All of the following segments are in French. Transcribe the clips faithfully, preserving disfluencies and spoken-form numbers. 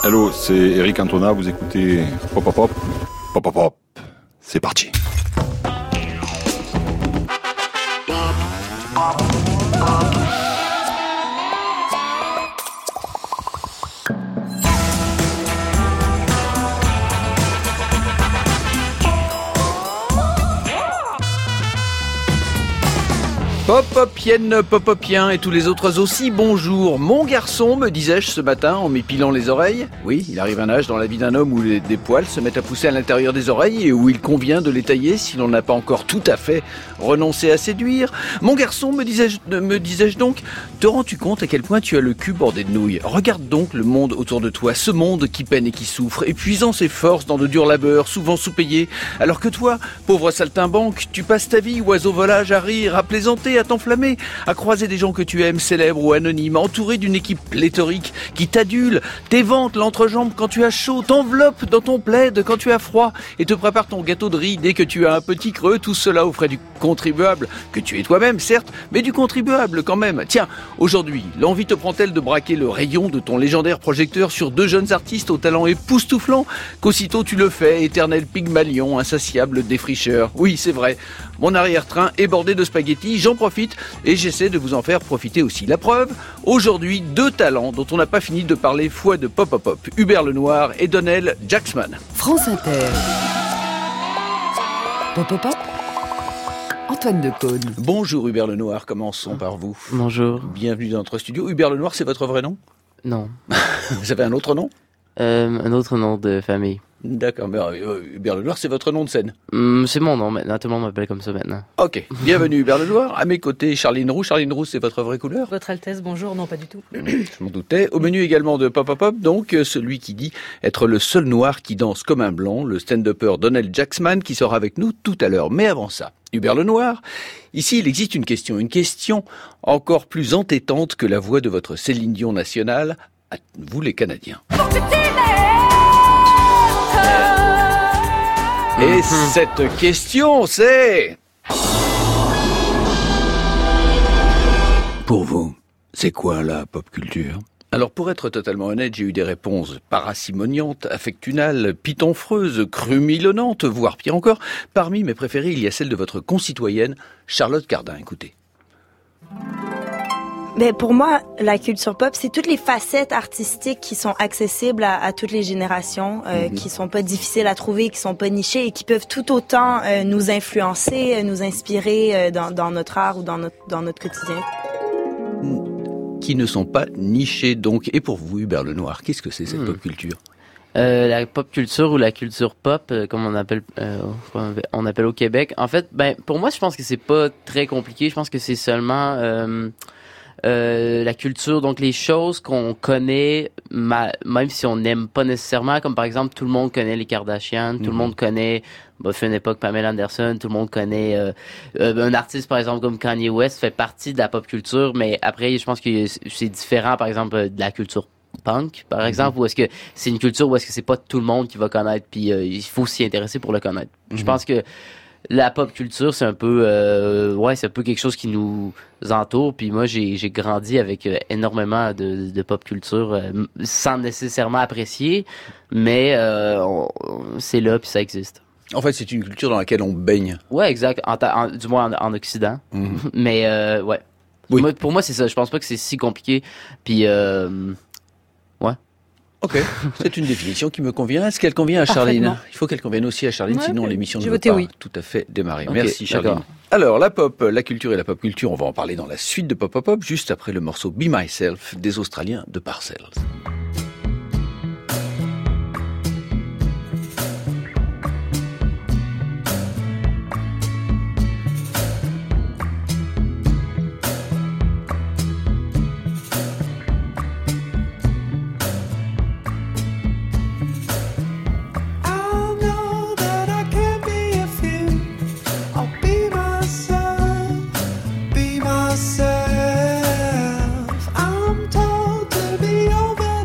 Hello, c'est Eric Cantona, vous écoutez Pop Pop Pop. Pop Pop Pop. C'est parti. Pop-Popienne, Pop-Popien et tous les autres aussi, bonjour. Mon garçon, me disais-je ce matin en m'épilant les oreilles. Oui, il arrive un âge dans la vie d'un homme où les, des poils se mettent à pousser à l'intérieur des oreilles et où il convient de les tailler si l'on n'a pas encore tout à fait renoncé à séduire. Mon garçon, me disais-je, me disais-je donc, te rends-tu compte à quel point tu as le cul bordé de nouilles? Regarde donc le monde autour de toi, ce monde qui peine et qui souffre, épuisant ses forces dans de durs labeurs, souvent sous-payés. Alors que toi, pauvre saltimbanque, tu passes ta vie, oiseau volage, à rire, à plaisanter, à t'enflammer, à croiser des gens que tu aimes, célèbres ou anonymes, entouré d'une équipe pléthorique qui t'adule, t'évente l'entrejambe quand tu as chaud, t'enveloppe dans ton plaid quand tu as froid et te prépare ton gâteau de riz dès que tu as un petit creux, tout cela aux frais du contribuable, que tu es toi-même certes, mais du contribuable quand même. Tiens, aujourd'hui, l'envie te prend-elle de braquer le rayon de ton légendaire projecteur sur deux jeunes artistes au talent époustouflant, qu'aussitôt tu le fais, éternel pygmalion, insatiable défricheur. Oui, c'est vrai, mon arrière-train est bordé de spaghettis, j'en profite et j'essaie de vous en faire profiter aussi. La preuve, aujourd'hui, deux talents dont on n'a pas fini de parler fois de Pop Pop Pop, Hubert Lenoir et Donell Jacksman. France Inter. Pop Pop Pop. Antoine Decaune. Bonjour Hubert Lenoir, commençons par vous. Bonjour. Bienvenue dans notre studio. Hubert Lenoir, c'est votre vrai nom? Non. Vous avez un autre nom? Euh, un autre nom de famille. D'accord, mais euh, Hubert Lenoir, c'est votre nom de scène? Hum, c'est mon nom maintenant, tout le monde m'appelle comme ça maintenant. Ok, bienvenue Hubert Lenoir. À mes côtés, Charline Roux. Charline Roux, c'est votre vraie couleur? Votre Altesse, bonjour, non pas du tout. Je m'en doutais. Au menu également de Pop Pop Pop, donc celui qui dit être le seul noir qui danse comme un blanc, le stand-upper Donell Jacksman qui sera avec nous tout à l'heure. Mais avant ça, Hubert Lenoir, ici il existe une question, une question encore plus entêtante que la voix de votre Céline Dion nationale, à vous les Canadiens. Et cette question, c'est... Pour vous, c'est quoi la pop culture? Alors pour être totalement honnête, j'ai eu des réponses parcimoniantes, affectunales, pitonfreuses, crumilonnantes, voire pire encore. Parmi mes préférées, il y a celle de votre concitoyenne, Charlotte Cardin. Écoutez. Ben pour moi, la culture pop, c'est toutes les facettes artistiques qui sont accessibles à, à toutes les générations, euh, mm-hmm. qui sont pas difficiles à trouver, qui sont pas nichées et qui peuvent tout autant euh, nous influencer, euh, nous inspirer euh, dans, dans notre art ou dans notre, dans notre quotidien. Qui ne sont pas nichées donc. Et pour vous, Hubert Lenoir, qu'est-ce que c'est cette mm. pop culture? Euh, la pop culture ou la culture pop, euh, comme on appelle, euh, on appelle au Québec. En fait, ben pour moi, je pense que c'est pas très compliqué. Je pense que c'est seulement euh, Euh, la culture, donc les choses qu'on connaît, ma, même si on n'aime pas nécessairement, comme par exemple tout le monde connaît les Kardashians, mm-hmm. tout le monde connaît, bah, fait une époque Pamela Anderson, tout le monde connaît euh, euh, un artiste par exemple comme Kanye West fait partie de la pop culture, mais après je pense que c'est différent par exemple de la culture punk par exemple, mm-hmm. où est-ce que c'est une culture où est-ce que c'est pas tout le monde qui va connaître, puis euh, il faut s'y intéresser pour le connaître. Mm-hmm. Je pense que la pop culture, c'est un peu, euh, ouais, c'est un peu quelque chose qui nous entoure. Puis moi, j'ai, j'ai grandi avec euh, énormément de, de pop culture, euh, sans nécessairement apprécier, mais euh, on, c'est là puis ça existe. En fait, c'est une culture dans laquelle on baigne. Ouais, exact. En, en, du moins en, en Occident. Mm-hmm. Mais euh, ouais. Oui. Moi, pour moi, c'est ça. Je pense pas que c'est si compliqué. Puis euh, ouais. Ok, c'est une définition qui me convient. Est-ce qu'elle convient à Charline? Il faut qu'elle convienne aussi à Charline, ouais, sinon okay. l'émission ne va pas oui. tout à fait démarrer. Okay, merci Charline. D'accord. Alors, la pop, la culture et la pop culture, on va en parler dans la suite de Pop Pop Pop, juste après le morceau Be Myself des Australiens de Parcells. I'm told to be over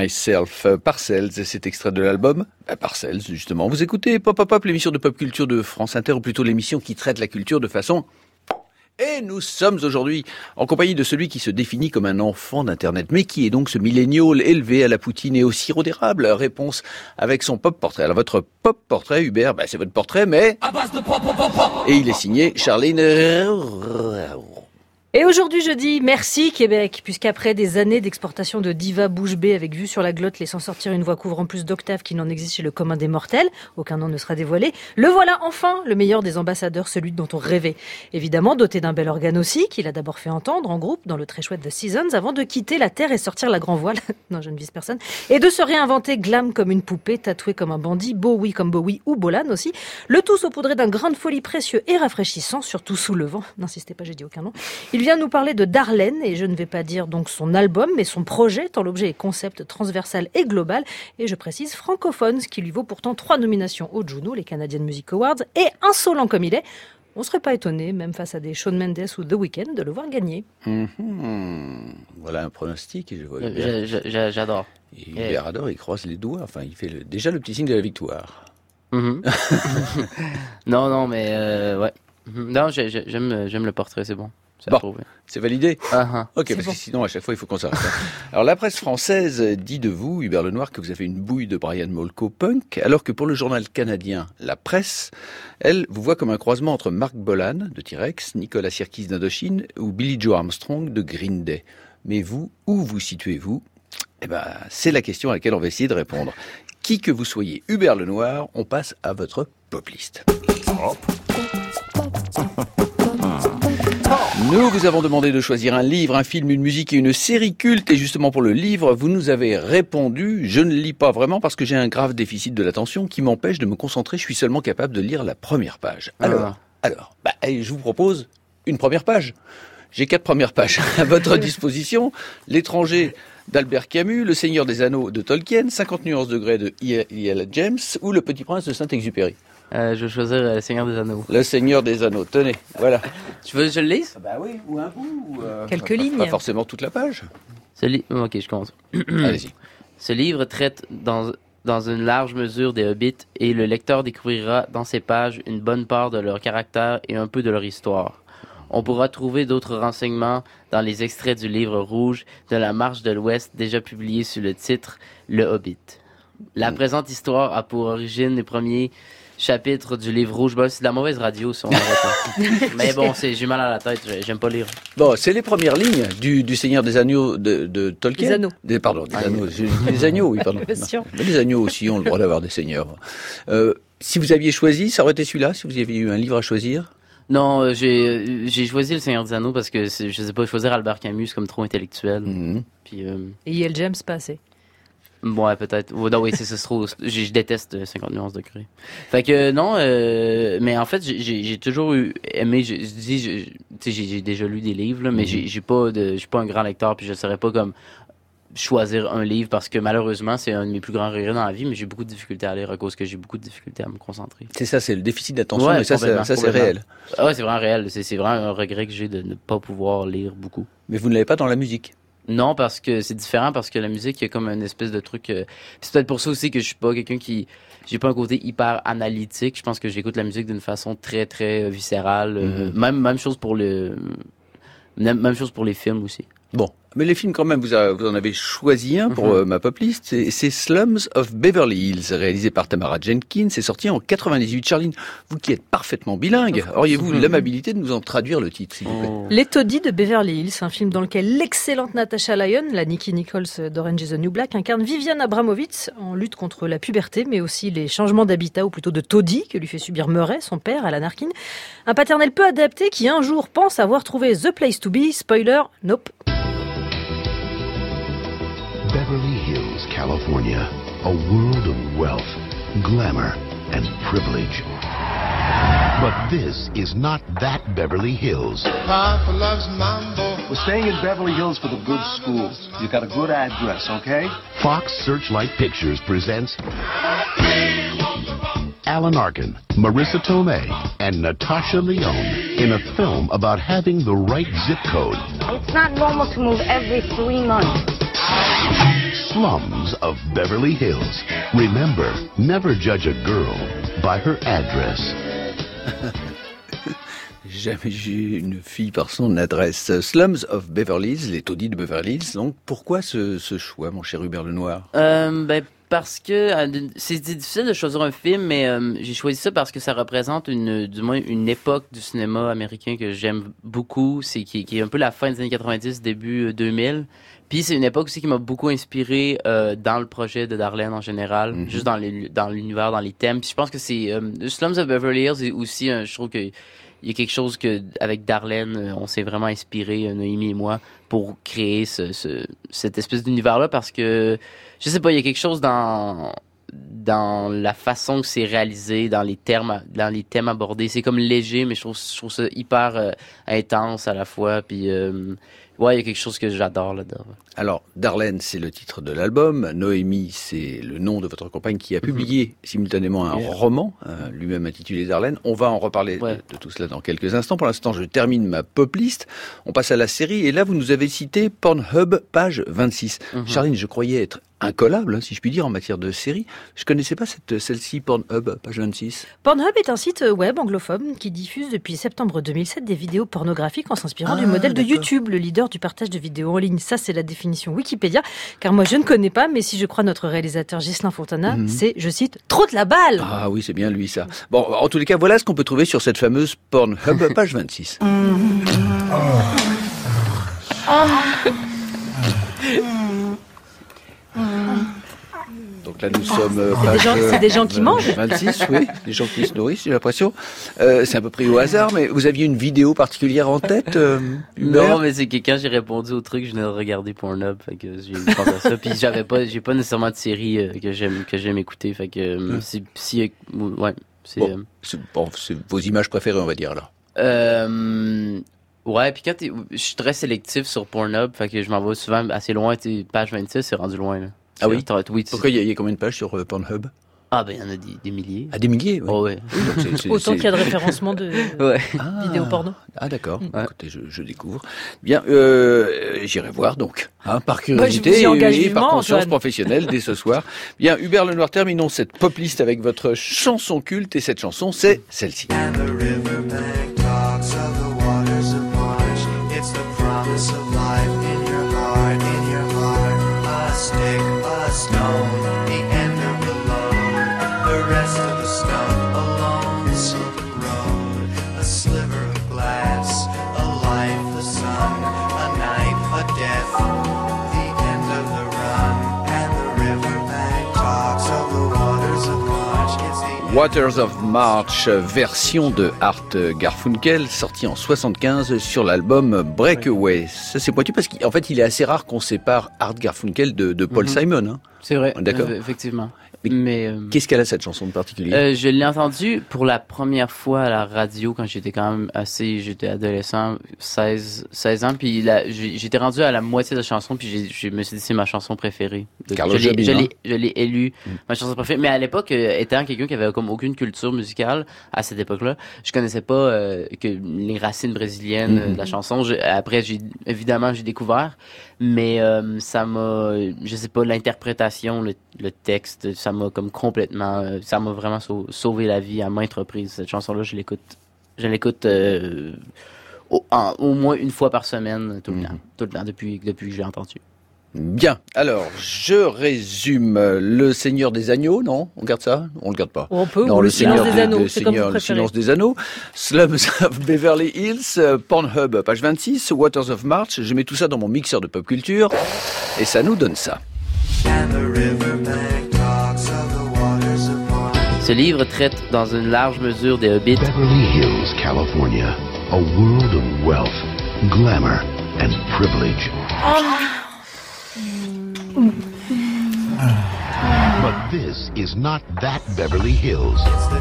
Myself, Parcells, c'est extrait de l'album bah, Parcells, justement. Vous écoutez Pop Pop Pop, l'émission de pop culture de France Inter, ou plutôt l'émission qui traite la culture de façon... Et nous sommes aujourd'hui en compagnie de celui qui se définit comme un enfant d'Internet. Mais qui est donc ce millénial élevé à la poutine et au sirop d'érable? Réponse avec son pop portrait. Alors votre pop portrait, Hubert, bah, c'est votre portrait, mais... Et il est signé Charline... Et aujourd'hui, je dis merci Québec, puisqu'après des années d'exportation de divas bouche bée avec vue sur la glotte laissant sortir une voix couvrant plus d'octaves qu'il n'en existe chez le commun des mortels, aucun nom ne sera dévoilé, le voilà enfin, le meilleur des ambassadeurs, celui dont on rêvait. Évidemment, doté d'un bel organe aussi, qu'il a d'abord fait entendre en groupe dans le très chouette The Seasons, avant de quitter la terre et sortir la grand voile, non je ne vise personne, et de se réinventer glam comme une poupée, tatoué comme un bandit, Bowie comme Bowie ou Bolan aussi, le tout saupoudré d'un grain de folie précieux et rafraîchissant, surtout sous le vent, n'insistez pas, j'ai dit aucun nom. Il vient nous parler de Darlene, et je ne vais pas dire donc son album, mais son projet, tant l'objet est concept transversal et global, et je précise francophone, ce qui lui vaut pourtant trois nominations aux Juno, les Canadian Music Awards, et insolent comme il est, on ne serait pas étonné, même face à des Shawn Mendes ou The Weeknd, de le voir gagner. Mmh. Voilà un pronostic, et je vois Hubert. Je- je- J'adore. Et Hubert adore, il croise les doigts, enfin il fait le- déjà le petit signe de la victoire. Mhm. non, non, mais euh, ouais. Mhm. Non, j'ai- j'ai- j'aime, j'aime le portrait, c'est bon. C'est Bon. approuvé. C'est validé? Ah, ah. Ok, C'est parce bon. que sinon à chaque fois il faut qu'on s'arrête. Alors la presse française dit de vous, Hubert Lenoir, que vous avez une bouille de Brian Molko punk, alors que pour le journal canadien La Presse, elle vous voit comme un croisement entre Mark Bolan de T-Rex, Nicolas Sirkis d'Indochine ou Billy Joe Armstrong de Green Day. Mais vous, où vous situez-vous? Eh ben, c'est la question à laquelle on va essayer de répondre. Qui que vous soyez, Hubert Lenoir, on passe à votre pop list. Nous vous avons demandé de choisir un livre, un film, une musique et une série culte. Et justement pour le livre, vous nous avez répondu « Je ne lis pas vraiment parce que j'ai un grave déficit de l'attention qui m'empêche de me concentrer. Je suis seulement capable de lire la première page. » Alors, alors, bah, allez, je vous propose une première page. J'ai quatre premières pages à votre disposition. L'étranger d'Albert Camus, Le Seigneur des Anneaux de Tolkien, cinquante nuances de Grey de E L James ou Le Petit Prince de Saint-Exupéry. Euh, je vais choisir euh, Le Seigneur des Anneaux. Le Seigneur des Anneaux, tenez, voilà. Tu veux que je le lise? Bah oui, ou un bout. Ou euh, Quelques pas, lignes. Pas forcément toute la page. Ce li- Ok, je commence. Allez-y. Ce livre traite dans, dans une large mesure des hobbits et le lecteur découvrira dans ces pages une bonne part de leur caractère et un peu de leur histoire. On pourra trouver d'autres renseignements dans les extraits du livre rouge de la Marche de l'Ouest déjà publié sous le titre Le Hobbit. La Mm. présente histoire a pour origine les premiers chapitres du livre rouge. Bon, c'est de la mauvaise radio, si on arrête pas. Mais bon, c'est, j'ai mal à la tête, j'ai- j'aime pas lire. Bon, c'est les premières lignes du, du Seigneur des Agneaux de, de Tolkien. Des anneaux. Des, pardon, des Ah, anneaux. J'ai dit des agneaux, oui, pardon. Bien sûr. Non. Mais les agneaux aussi ont le droit d'avoir des seigneurs. Euh, si vous aviez choisi, ça aurait été celui-là, si vous aviez eu un livre à choisir. Non, euh, j'ai, j'ai choisi Le Seigneur des Anneaux parce que c'est- je sais pas, choisir Albert Camus c'est comme trop intellectuel. Mhm. Puis, euh, Et E L James, pas assez. ouais, peut-être. Oh, non, oui, c'est, c'est trop. Je, je déteste euh, cinquante nuances de Grey. Fait que non, euh, mais en fait, j'ai, j'ai, j'ai toujours eu aimé. Je, je dis, je- tu sais, j'ai, j'ai déjà lu des livres, là, mais Mhm. j'ai, j'ai pas de, je suis pas un grand lecteur, puis je saurais pas comme choisir un livre parce que malheureusement, c'est un de mes plus grands regrets dans la vie, mais j'ai beaucoup de difficultés à lire à cause que j'ai beaucoup de difficultés à me concentrer. C'est ça, c'est le déficit d'attention, Ouais, mais ça, c'est, complètement, ça, c'est complètement. réel. Ah ouais, c'est vraiment réel. C'est, c'est vraiment un regret que j'ai de ne pas pouvoir lire beaucoup. Mais vous ne l'avez pas dans la musique. Non, parce que c'est différent, parce que la musique, il y a comme une espèce de truc... euh, C'est peut-être pour ça aussi que je suis pas quelqu'un qui... J'ai pas un côté hyper analytique. Je pense que j'écoute la musique d'une façon très, très euh, viscérale. euh, Mhm. même, même chose pour le... Même même chose pour les films aussi. Bon, mais les films quand même, vous, a- vous en avez choisi un pour Mhm. euh, ma pop list, c'est, c'est Slums of Beverly Hills, réalisé par Tamara Jenkins, c'est sorti en quatre-vingt-dix-huit. Charline, vous qui êtes parfaitement bilingue, auriez-vous Mhm. l'amabilité de nous en traduire le titre, s'il vous plaît? Oh. Les Taudis de Beverly Hills, un film dans lequel l'excellente Natasha Lyon, la Nikki Nichols d'Orange is the New Black, incarne Viviane Abramovitz en lutte contre la puberté, mais aussi les changements d'habitat, ou plutôt de taudis, que lui fait subir Murray, son père, Alan Arkin. Un paternel peu adapté qui un jour pense avoir trouvé The Place to Be. Spoiler, nope. Beverly Hills, California. A world of wealth, glamour, and privilege. But this is not that Beverly Hills. Papa loves mambo. We're staying in Beverly Hills for the good schools. You got a good address, okay? Fox Searchlight Pictures presents Alan Arkin, Marissa Tomei, and Natasha Lyonne in a film about having the right zip code. It's not normal to move every three months. slums of Beverly Hills. Remember, never judge a girl by her address. Jamais jugé une fille par son adresse. Slums of Beverly Hills, les taudis de Beverly Hills. Donc, pourquoi ce, ce choix, mon cher Hubert Lenoir? Euh, ben, parce que euh, c'est difficile de choisir un film, mais euh, j'ai choisi ça parce que ça représente une, du moins une époque du cinéma américain que j'aime beaucoup. C'est qui, qui est un peu la fin des années quatre-vingt-dix, début deux mille. Puis c'est une époque aussi qui m'a beaucoup inspiré euh, dans le projet de Darlene en général, mm-hmm. juste dans, les, dans l'univers, dans les thèmes. Puis je pense que c'est euh, Slums of Beverly Hills est aussi, euh, je trouve que il y a quelque chose que avec Darlene, on s'est vraiment inspiré, Noémie et moi, pour créer ce, ce, cette espèce d'univers-là parce que, je sais pas, il y a quelque chose dans dans la façon que c'est réalisé, dans les termes, dans les thèmes abordés. C'est comme léger, mais je trouve, je trouve ça hyper euh, intense à la fois. Puis, euh, ouais, il y a quelque chose que j'adore là-dedans. Alors, Darlene, c'est le titre de l'album. Noémie, c'est le nom de votre compagne qui a publié mm-hmm. simultanément un yeah. roman, euh, lui-même intitulé Darlene. On va en reparler ouais. de, de tout cela dans quelques instants. Pour l'instant, je termine ma pop list. On passe à la série. Et là, vous nous avez cité Pornhub, page vingt-six. Mm-hmm. Charline, je croyais être incollable, hein, si je puis dire, en matière de série. Je connaissais pas cette, celle-ci, Pornhub, page vingt-six. Pornhub est un site web anglophone qui diffuse depuis septembre deux mille sept des vidéos pornographiques en s'inspirant ah, du modèle d'accord. de YouTube, le leader du partage de vidéos en ligne. Ça, c'est la définition Wikipédia, car moi, je ne connais pas, mais si je crois notre réalisateur Ghislain Fontana, mm-hmm. c'est, je cite, trop de la balle. Ah oui, c'est bien lui, ça. Bon, en tous les cas, voilà ce qu'on peut trouver sur cette fameuse Pornhub, page vingt-six. Donc là, nous sommes... Euh, c'est, des gens, c'est des gens qui mangent vingt-six, oui, des gens qui se nourrissent, j'ai l'impression. Euh, c'est un peu pris au hasard, mais vous aviez une vidéo particulière en tête, euh, Non, mais c'est que quand j'ai répondu au truc, je venais de regarder Pornhub, fait que j'ai pensé à ça. Puis j'avais pas, j'ai pas nécessairement de série euh, que j'aime, que j'aime écouter, fait que euh, c'est, si, ouais, c'est, bon, euh, c'est, bon, c'est vos images préférées, on va dire là. Euh, ouais, puis quand t'es, je suis très sélectif sur Pornhub, fait que je m'en vais souvent assez loin. T'es page vingt-six, c'est rendu loin là. Ah oui? oui Pourquoi il y, y a combien de pages sur euh, Pornhub? Ah ben il y en a des, des milliers. Ah des milliers, oui. Oh, ouais. Oui, donc c'est, c'est, Autant c'est... qu'il y a de référencement de ouais. ah, vidéos porno. Ah d'accord. Ouais. Écoutez, je, je découvre. Bien, euh, j'irai voir donc, hein, par curiosité bah, et, et par conscience Antoine. professionnelle dès ce soir. Bien, Hubert Lenoir, terminons cette pop list avec votre chanson culte et cette chanson, c'est celle-ci. Waters of March, version de Art Garfunkel, sorti en soixante-quinze sur l'album Breakaway. Ça c'est pointu parce qu'en fait il est assez rare qu'on sépare Art Garfunkel de, de Paul mm-hmm. Simon. Hein. C'est vrai, d'accord. Euh, effectivement. Mais, Mais euh, qu'est-ce qu'elle a cette chanson de particulier? euh, Je l'ai entendue pour la première fois à la radio quand j'étais quand même assez, j'étais adolescent, seize, seize ans, puis la, j'étais rendu à la moitié de la chanson, puis j'ai, je me suis dit c'est ma chanson préférée. Carlos je, l'ai, je, Jobim, l'ai, je l'ai élue, mm. ma chanson préférée. Mais à l'époque, euh, étant quelqu'un qui avait comme aucune culture musicale à cette époque-là, je connaissais pas euh, que les racines brésiliennes mm-hmm. de la chanson. Je, après, j'ai évidemment j'ai découvert, mais euh, ça m'a, je sais pas, l'interprétation, le, le texte, ça m'a comme complètement, euh, ça m'a vraiment sau- sauvé la vie à maintes reprises. Cette chanson-là, je l'écoute, je l'écoute euh, au, en, au moins une fois par semaine, tout le mm-hmm. temps, tout le temps depuis depuis que je l'ai entendu. Bien, alors, je résume Le Seigneur des Agneaux, non? On garde ça? On le garde pas. On peut, non, ou Le, le Seigneur Silence des Anneaux, le c'est Seigneur, comme vous Le Silence des Anneaux, Slums of Beverly Hills, Pornhub, page vingt-six, Waters of March, je mets tout ça dans mon mixeur de pop culture, et ça nous donne ça. Ce livre traite dans une large mesure des hobbits. Beverly Hills, California, a world of wealth, glamour and privilege. But this is not that Beverly Hills.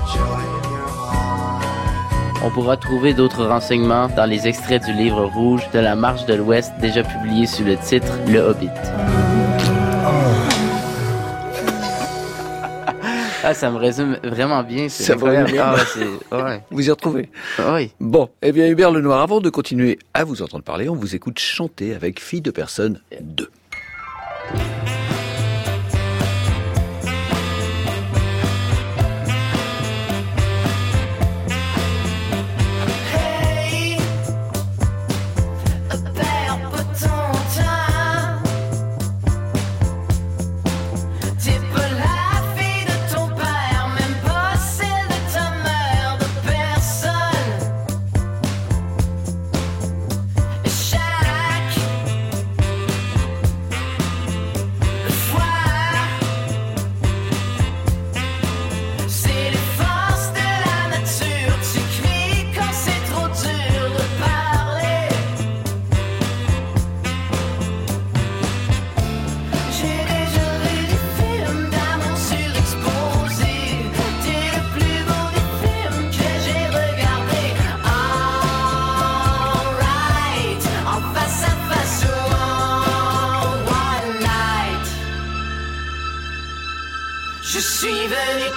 On pourra trouver d'autres renseignements dans les extraits du livre rouge de la Marche de l'Ouest déjà publié sous le titre Le Hobbit. Ah, ça me résume vraiment bien. C'est ça va bien. Ah, c'est... Ouais. Vous y retrouvez? Oui. Bon, eh bien Hubert Lenoir, avant de continuer à vous entendre parler, on vous écoute chanter avec Fille de Personne deux.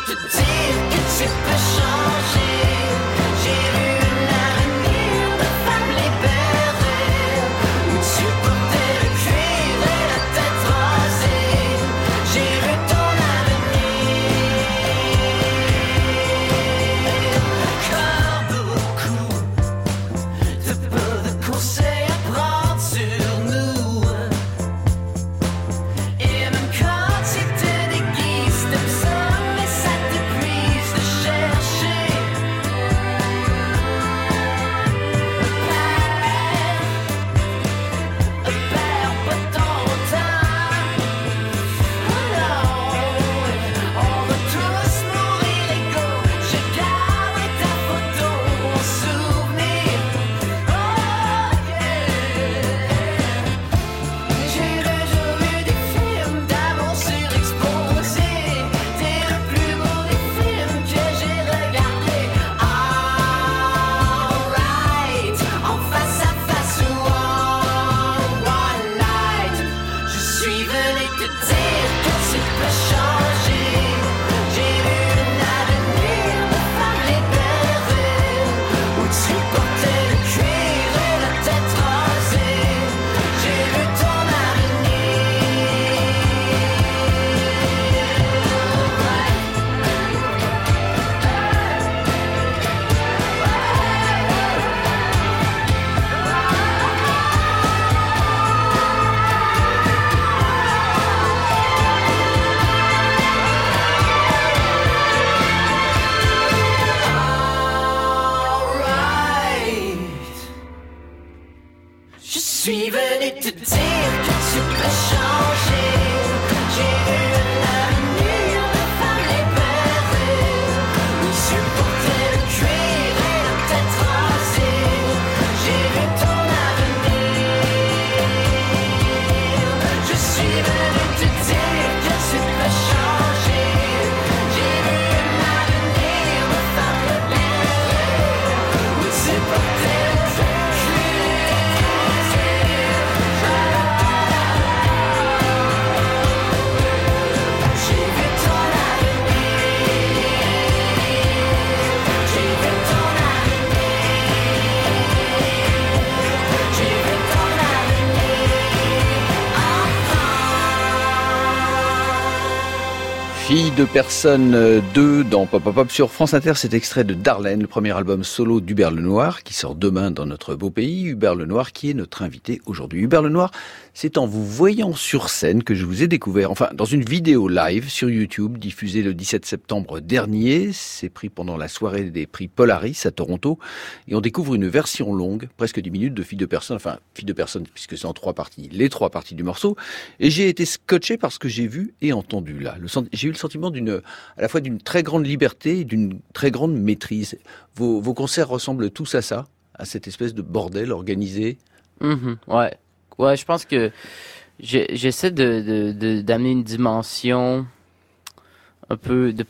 te dire que tu peux changer. J'ai vu l'avenir de femmes libérées, où tu portais le cuir et la tête rasée. J'ai vu ton avenir. Car beaucoup de peu de conseils à prendre sur nous. Et même quand tu te déguises de ça, mais ça t'épuise de chercher. Perds, perds pas ton temps. Oh non, on va tous mourir égaux. Je garde ta photo en souvenir. Oh yeah. J'ai déjà vu des films d'amour surexposés. T'es le plus beau des films que j'ai regardé. Alright, en face à face ou en one night. Je suis venu te dire que tu peux changer. J'ai vu un avenir de femmes libérées, où tu portais le cuir et la tête rasée. J'ai vu ton Alright. Je suis venu te dire que tu peux changer. J'ai vu un avenir de femmes libérées, où tu portais le cuir et la tête rasée. J'ai vu ton avenir. Je suis venu te dire que tu peux changer. J'ai vu un avenir de femmes libérées, où tu portais le Fille de personne deux dans Pop Pop Pop sur France Inter, cet extrait de Darlene, le premier album solo d'Hubert Lenoir, qui sort demain dans notre beau pays. Hubert Lenoir qui est notre invité aujourd'hui. Hubert Lenoir, c'est en vous voyant sur scène que je vous ai découvert, enfin dans une vidéo live sur YouTube diffusée le dix-sept septembre dernier. C'est pris pendant la soirée des prix Polaris à Toronto. Et on découvre une version longue, presque dix minutes, de Fille de personne, enfin Fille de personne puisque c'est en trois parties, les trois parties du morceau. Et j'ai été scotché par ce que j'ai vu et entendu là. Le, j'ai eu le sentiment d'une, à la fois d'une très grande liberté et d'une très grande maîtrise. Vos, vos concerts ressemblent tous à ça, à cette espèce de bordel organisé. Mm-hmm, ouais. Ouais, je pense que j'ai, j'essaie de, de, de, d'amener une dimension un peu de...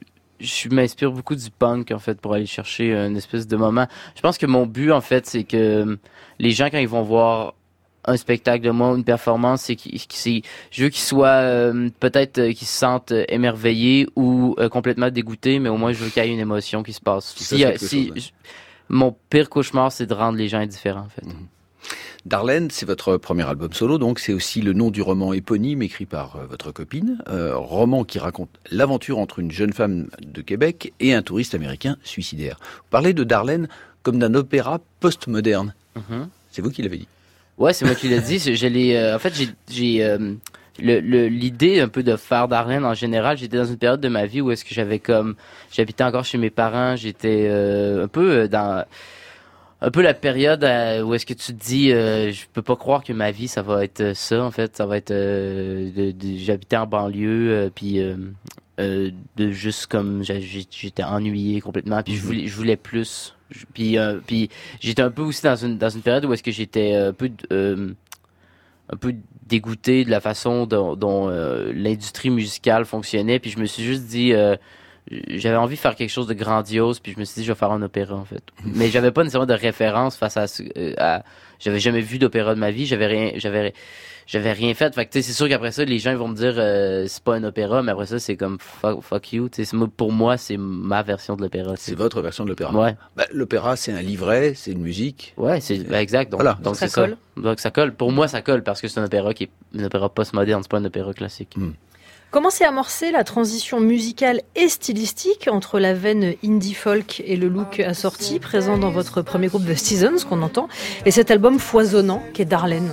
Je m'inspire beaucoup du punk, en fait, pour aller chercher une espèce de moment. Je pense que mon but, en fait, c'est que les gens, quand ils vont voir un spectacle de moi, une performance, c'est qu'ils, c'est, je veux qu'ils soient euh, peut-être euh, qu'ils se sentent euh, émerveillés ou euh, complètement dégoûtés, mais au moins je veux qu'il y ait une émotion qui se passe. Si, euh, si, chose, ouais. je, mon pire cauchemar, c'est de rendre les gens indifférents, en fait. Mmh. Darlene, c'est votre premier album solo, donc c'est aussi le nom du roman éponyme écrit par euh, votre copine, euh, roman qui raconte l'aventure entre une jeune femme de Québec et un touriste américain suicidaire. Vous parlez de Darlene comme d'un opéra postmoderne. Mm-hmm. C'est vous qui l'avez dit. Ouais, c'est moi qui l'ai dit. Je l'ai, euh, en fait, j'ai, j'ai euh, le, le, l'idée un peu de faire Darlene en général. J'étais dans une période de ma vie où est-ce que j'avais comme, j'habitais encore chez mes parents. J'étais euh, un peu dans un peu la période où est-ce que tu te dis, euh, je peux pas croire que ma vie ça va être ça. En fait, ça va être, euh, de, de, j'habitais en banlieue, euh, puis euh, euh, de juste comme j'étais ennuyé complètement. Puis je voulais, je voulais plus. Puis, euh, puis j'étais un peu aussi dans une dans une période où est-ce que j'étais un peu euh, un peu dégoûté de la façon dont, dont euh, l'industrie musicale fonctionnait. Puis je me suis juste dit, euh, j'avais envie de faire quelque chose de grandiose, puis je me suis dit, je vais faire un opéra, en fait. Mais j'avais pas nécessairement de référence face à, euh, à j'avais jamais vu d'opéra de ma vie, j'avais rien, j'avais, j'avais rien fait. Fait que, tu sais, c'est sûr qu'après ça, les gens, ils vont me dire, euh, c'est pas un opéra, mais après ça, c'est comme, fuck, fuck you, tu sais, pour moi, c'est ma version de l'opéra. C'est votre version de l'opéra. Ouais. Bah, l'opéra, c'est un livret, c'est une musique. Ouais, c'est, bah, exact. Donc, voilà. donc ça c'est colle. ça. Donc, ça colle. Pour moi, ça colle, parce que c'est un opéra qui est, un opéra post-moderne, c'est pas un opéra classique. Mm. Comment s'est amorcée la transition musicale et stylistique entre la veine indie folk et le look assorti présent dans votre premier groupe The Seasons, qu'on entend, et cet album foisonnant qu'est Darlene?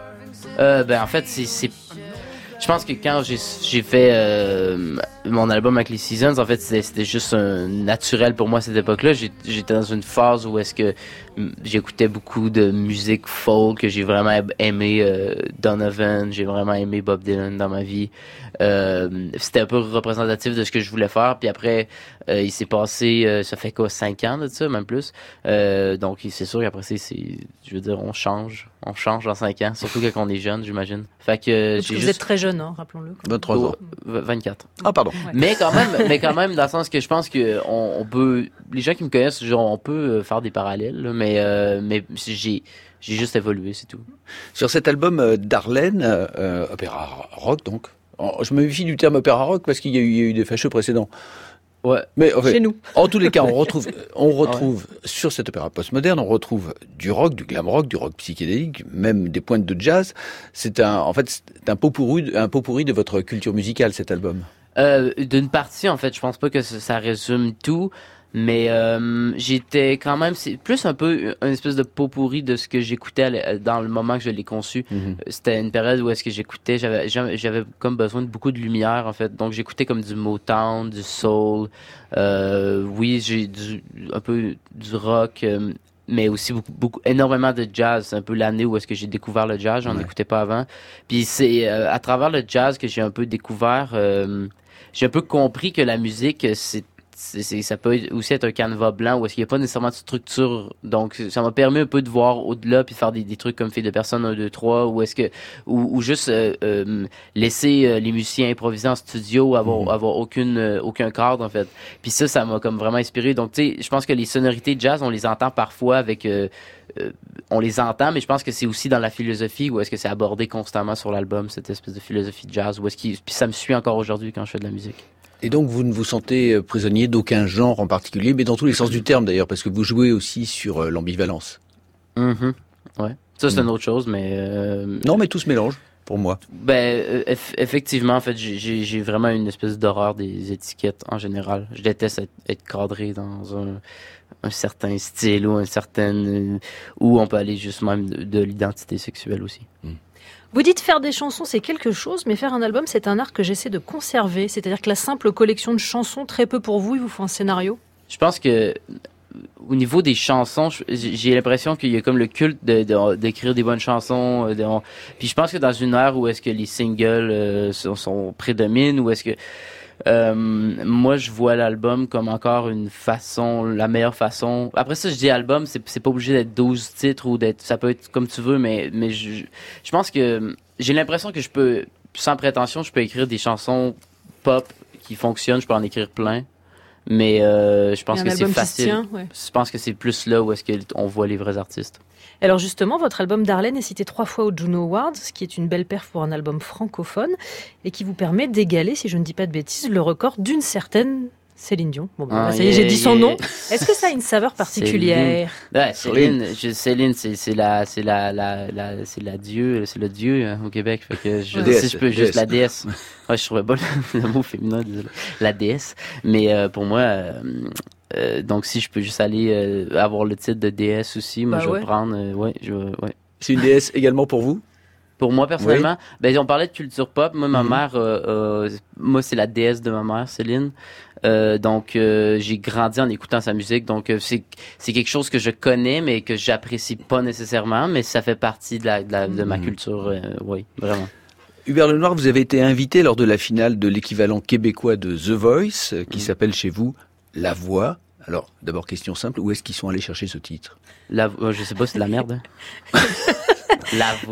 Euh, ben, en fait, c'est, c'est, je pense que quand j'ai, j'ai fait, euh, mon album avec les Seasons, en fait, c'était, c'était juste un naturel pour moi à cette époque-là. J'ai, j'étais dans une phase où est-ce que j'écoutais beaucoup de musique folk, que j'ai vraiment aimé, euh, Donovan, j'ai vraiment aimé Bob Dylan dans ma vie. Euh, c'était un peu représentatif de ce que je voulais faire. Puis après, euh, il s'est passé, euh, ça fait quoi, cinq ans de ça, même plus. Euh, donc c'est sûr qu'après c'est, c'est, je veux dire, on change, on change dans cinq ans, surtout quand on est jeune, j'imagine. Fait que Parce j'ai que vous juste êtes très jeune, hein, rappelons-le. vingt-trois ans. vingt-quatre. Ah, pardon. Ouais. Mais quand même, mais quand même, dans le sens que je pense que on, on peut, les gens qui me connaissent, genre, on peut faire des parallèles, là, mais euh, mais j'ai j'ai juste évolué, c'est tout. Sur cet album euh, Darlene, euh, opéra rock donc. Je me méfie du terme opéra rock parce qu'il y a eu, il y a eu des fâcheux précédents. Ouais. Mais en fait, Chez nous. en tous les cas, on retrouve, on retrouve ouais. sur cet opéra postmoderne, on retrouve du rock, du glam rock, du rock psychédélique, même des pointes de jazz. C'est un, en fait, c'est un pot pourri, un pot pourri de votre culture musicale, cet album. Euh, d'une partie, en fait, je pense pas que ça, ça résume tout. Mais euh, j'étais quand même, c'est plus un peu une espèce de pot pourri de ce que j'écoutais dans le moment que je l'ai conçu. Mm-hmm. C'était une période où est-ce que j'écoutais, j'avais j'avais comme besoin de beaucoup de lumière en fait, donc j'écoutais comme du Motown, du soul, euh, oui j'ai du, un peu du rock, euh, mais aussi beaucoup, beaucoup, énormément de jazz. C'est un peu l'année où est-ce que j'ai découvert le jazz, j'en ouais. écoutais pas avant. Puis c'est euh, à travers le jazz que j'ai un peu découvert, euh, j'ai un peu compris que la musique c'est C'est, c'est, ça peut aussi être un canevas blanc où est-ce qu'il n'y a pas nécessairement de structure. Donc, ça m'a permis un peu de voir au-delà puis de faire des, des trucs comme Fille de personne un, deux, trois ou est-ce que, ou, ou juste, euh, euh, laisser euh, les musiciens improviser en studio, avoir, mmh. avoir aucune, euh, aucun cadre, en fait. Puis ça, ça m'a comme vraiment inspiré. Donc, tu sais, je pense que les sonorités de jazz, on les entend parfois avec, euh, euh, on les entend, mais je pense que c'est aussi dans la philosophie où est-ce que c'est abordé constamment sur l'album, cette espèce de philosophie de jazz, où est-ce qu'il, puis ça me suit encore aujourd'hui quand je fais de la musique. Et donc, vous ne vous sentez prisonnier d'aucun genre en particulier, mais dans tous les sens du terme d'ailleurs, parce que vous jouez aussi sur euh, l'ambivalence. Mm-hmm. Ouais. Ça, c'est mmh. une autre chose, mais... Euh... Non, mais tout se mélange, pour moi. Ben, eff- effectivement, en fait, j'ai, j'ai vraiment une espèce d'horreur des étiquettes en général. Je déteste être, être cadré dans un, un certain style ou un certain... Euh, où on peut aller juste même de, de l'identité sexuelle aussi. Mmh. Vous dites faire des chansons, c'est quelque chose, mais faire un album, c'est un art que j'essaie de conserver. C'est-à-dire que la simple collection de chansons, très peu pour vous, il vous faut un scénario? Je pense que, au niveau des chansons, j'ai l'impression qu'il y a comme le culte de, de, d'écrire des bonnes chansons. De, on... Puis je pense que dans une ère où est-ce que les singles euh, sont, sont prédominent, où est-ce que... Euh, moi, je vois l'album comme encore une façon, la meilleure façon. Après ça, je dis album, c'est, c'est pas obligé d'être douze titres ou d'être, ça peut être comme tu veux, mais, mais je, je pense que j'ai l'impression que je peux, sans prétention, je peux écrire des chansons pop qui fonctionnent, je peux en écrire plein. Mais euh, je pense que c'est facile. Tient, ouais. Je pense que c'est plus là où est-ce qu'on voit les vrais artistes. Alors justement, votre album Darlene est cité trois fois aux Juno Awards, ce qui est une belle perf pour un album francophone et qui vous permet d'égaler, si je ne dis pas de bêtises, le record d'une certaine Céline Dion. Bon, ben, ah, ça y est, j'ai dit son nom. Est-ce que ça a une saveur particulière? Céline, ouais, Céline, je, Céline, c'est, c'est la, c'est la, la, la, c'est la dieu, c'est le dieu hein, au Québec. Fait que je, ouais. si je peux juste déesse. La déesse. Ouais, je trouvais pas le, le mot féminin, désolé. La déesse. Mais euh, pour moi. Euh, Euh, donc si je peux juste aller euh, avoir le titre de déesse aussi, moi bah je vais ouais. prendre euh, ouais, je ouais. C'est une déesse également pour vous? Pour moi personnellement, oui. ben on parlait de culture pop, moi ma mm-hmm. mère euh, euh, moi c'est la déesse de ma mère, Céline. Euh, donc euh, j'ai grandi en écoutant sa musique, donc euh, c'est c'est quelque chose que je connais mais que j'apprécie pas nécessairement, mais ça fait partie de la de, la, de ma mm-hmm. culture euh, oui, vraiment. Hubert Lenoir, vous avez été invité lors de la finale de l'équivalent québécois de The Voice qui mm. s'appelle chez vous La Voix. Alors, d'abord, question simple, où est-ce qu'ils sont allés chercher ce titre? La, euh, je sais pas, c'est de la merde. Hein? La Voix.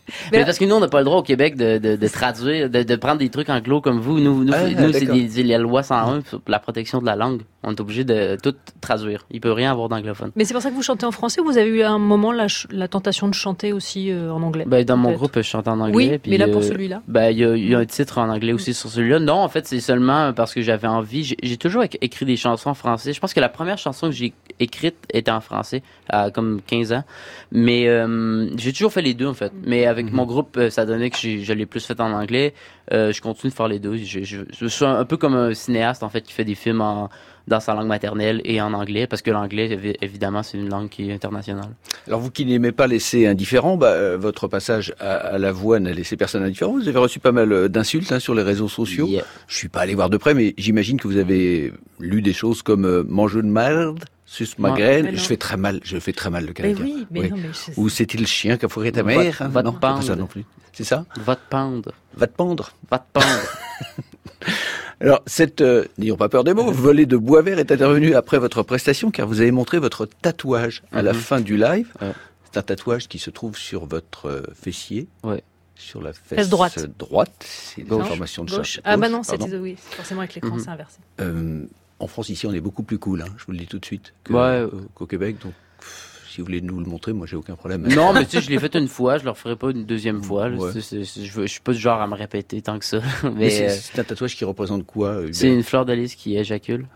Mais, mais parce que nous, on n'a pas le droit au Québec de, de, de traduire, de, de prendre des trucs anglo comme vous. Nous, nous, Ah, nous c'est d'accord. des, c'est la loi cent un pour la protection de la langue. On est obligé de tout traduire. Il peut rien avoir d'anglophone. Mais c'est pour ça que vous chantez en français ou vous avez eu à un moment la, ch- la tentation de chanter aussi euh, en anglais? Ben, dans mon peut-être. groupe, je chante en anglais. Oui, puis, mais là, pour euh, celui-là? Ben, il y a, il y a un titre en anglais aussi sur celui-là. Non, en fait, c'est seulement parce que j'avais envie. J'ai, j'ai toujours éc- écrit des chansons en français. Je pense que la première chanson que j'ai écrite était en français, à comme quinze ans. Mais euh, j'ai toujours fait les deux, en fait. Mais avec mon groupe, euh, ça donnait que j'ai, je l'ai plus fait en anglais. Euh, je continue de faire les deux. Je, je, je suis un, un peu comme un cinéaste, en fait, qui fait des films en, dans sa langue maternelle et en anglais, parce que l'anglais, évi- évidemment, c'est une langue qui est internationale. Alors vous qui n'aimez pas laisser indifférent, bah, euh, votre passage à, à la voix n'a laissé personne indifférent. Vous avez reçu pas mal euh, d'insultes hein, sur les réseaux sociaux. Yeah. Je suis pas allé voir de près, mais j'imagine que vous avez lu des choses comme euh, manger de merde, suce ma Ouais. graine. Mais non. Je fais très mal, je fais très mal le Mais canadien. oui, mais Oui. non, mais c'est- Ou c'est-il le chien qui a fourré ta Va- mère hein va te Non, c'est pas ça pendre. non plus. C'est ça Va te pendre. Va te pendre. Va te pendre. Alors, cette, euh, n'ayons pas peur des mots, volée de bois vert est intervenue après votre prestation car vous avez montré votre tatouage à la Mhm. fin du live. Ouais. C'est un tatouage qui se trouve sur votre euh, fessier. Ouais. Sur la fesse, Fesse droite. droite. C'est des Gauche. informations de Gauche. chat. Ah bah Gauche, non, c'était pardon. oui, forcément avec l'écran, Mhm. c'est inversé. Euh, en France, ici, on est beaucoup plus cool, hein, je vous le dis tout de suite, que- Ouais. qu'au- qu'au Québec. Donc, pff, si vous voulez nous le montrer, moi, j'ai aucun problème. Non, mais tu sais, je l'ai fait une fois, je le referai pas une deuxième fois. là. Ouais. C'est- c'est- c'est- je, veux- je suis pas du genre à me répéter tant que ça. Mais Mais c'est, euh, c'est un tatouage qui représente quoi Hubert c'est une fleur de lys qui éjacule.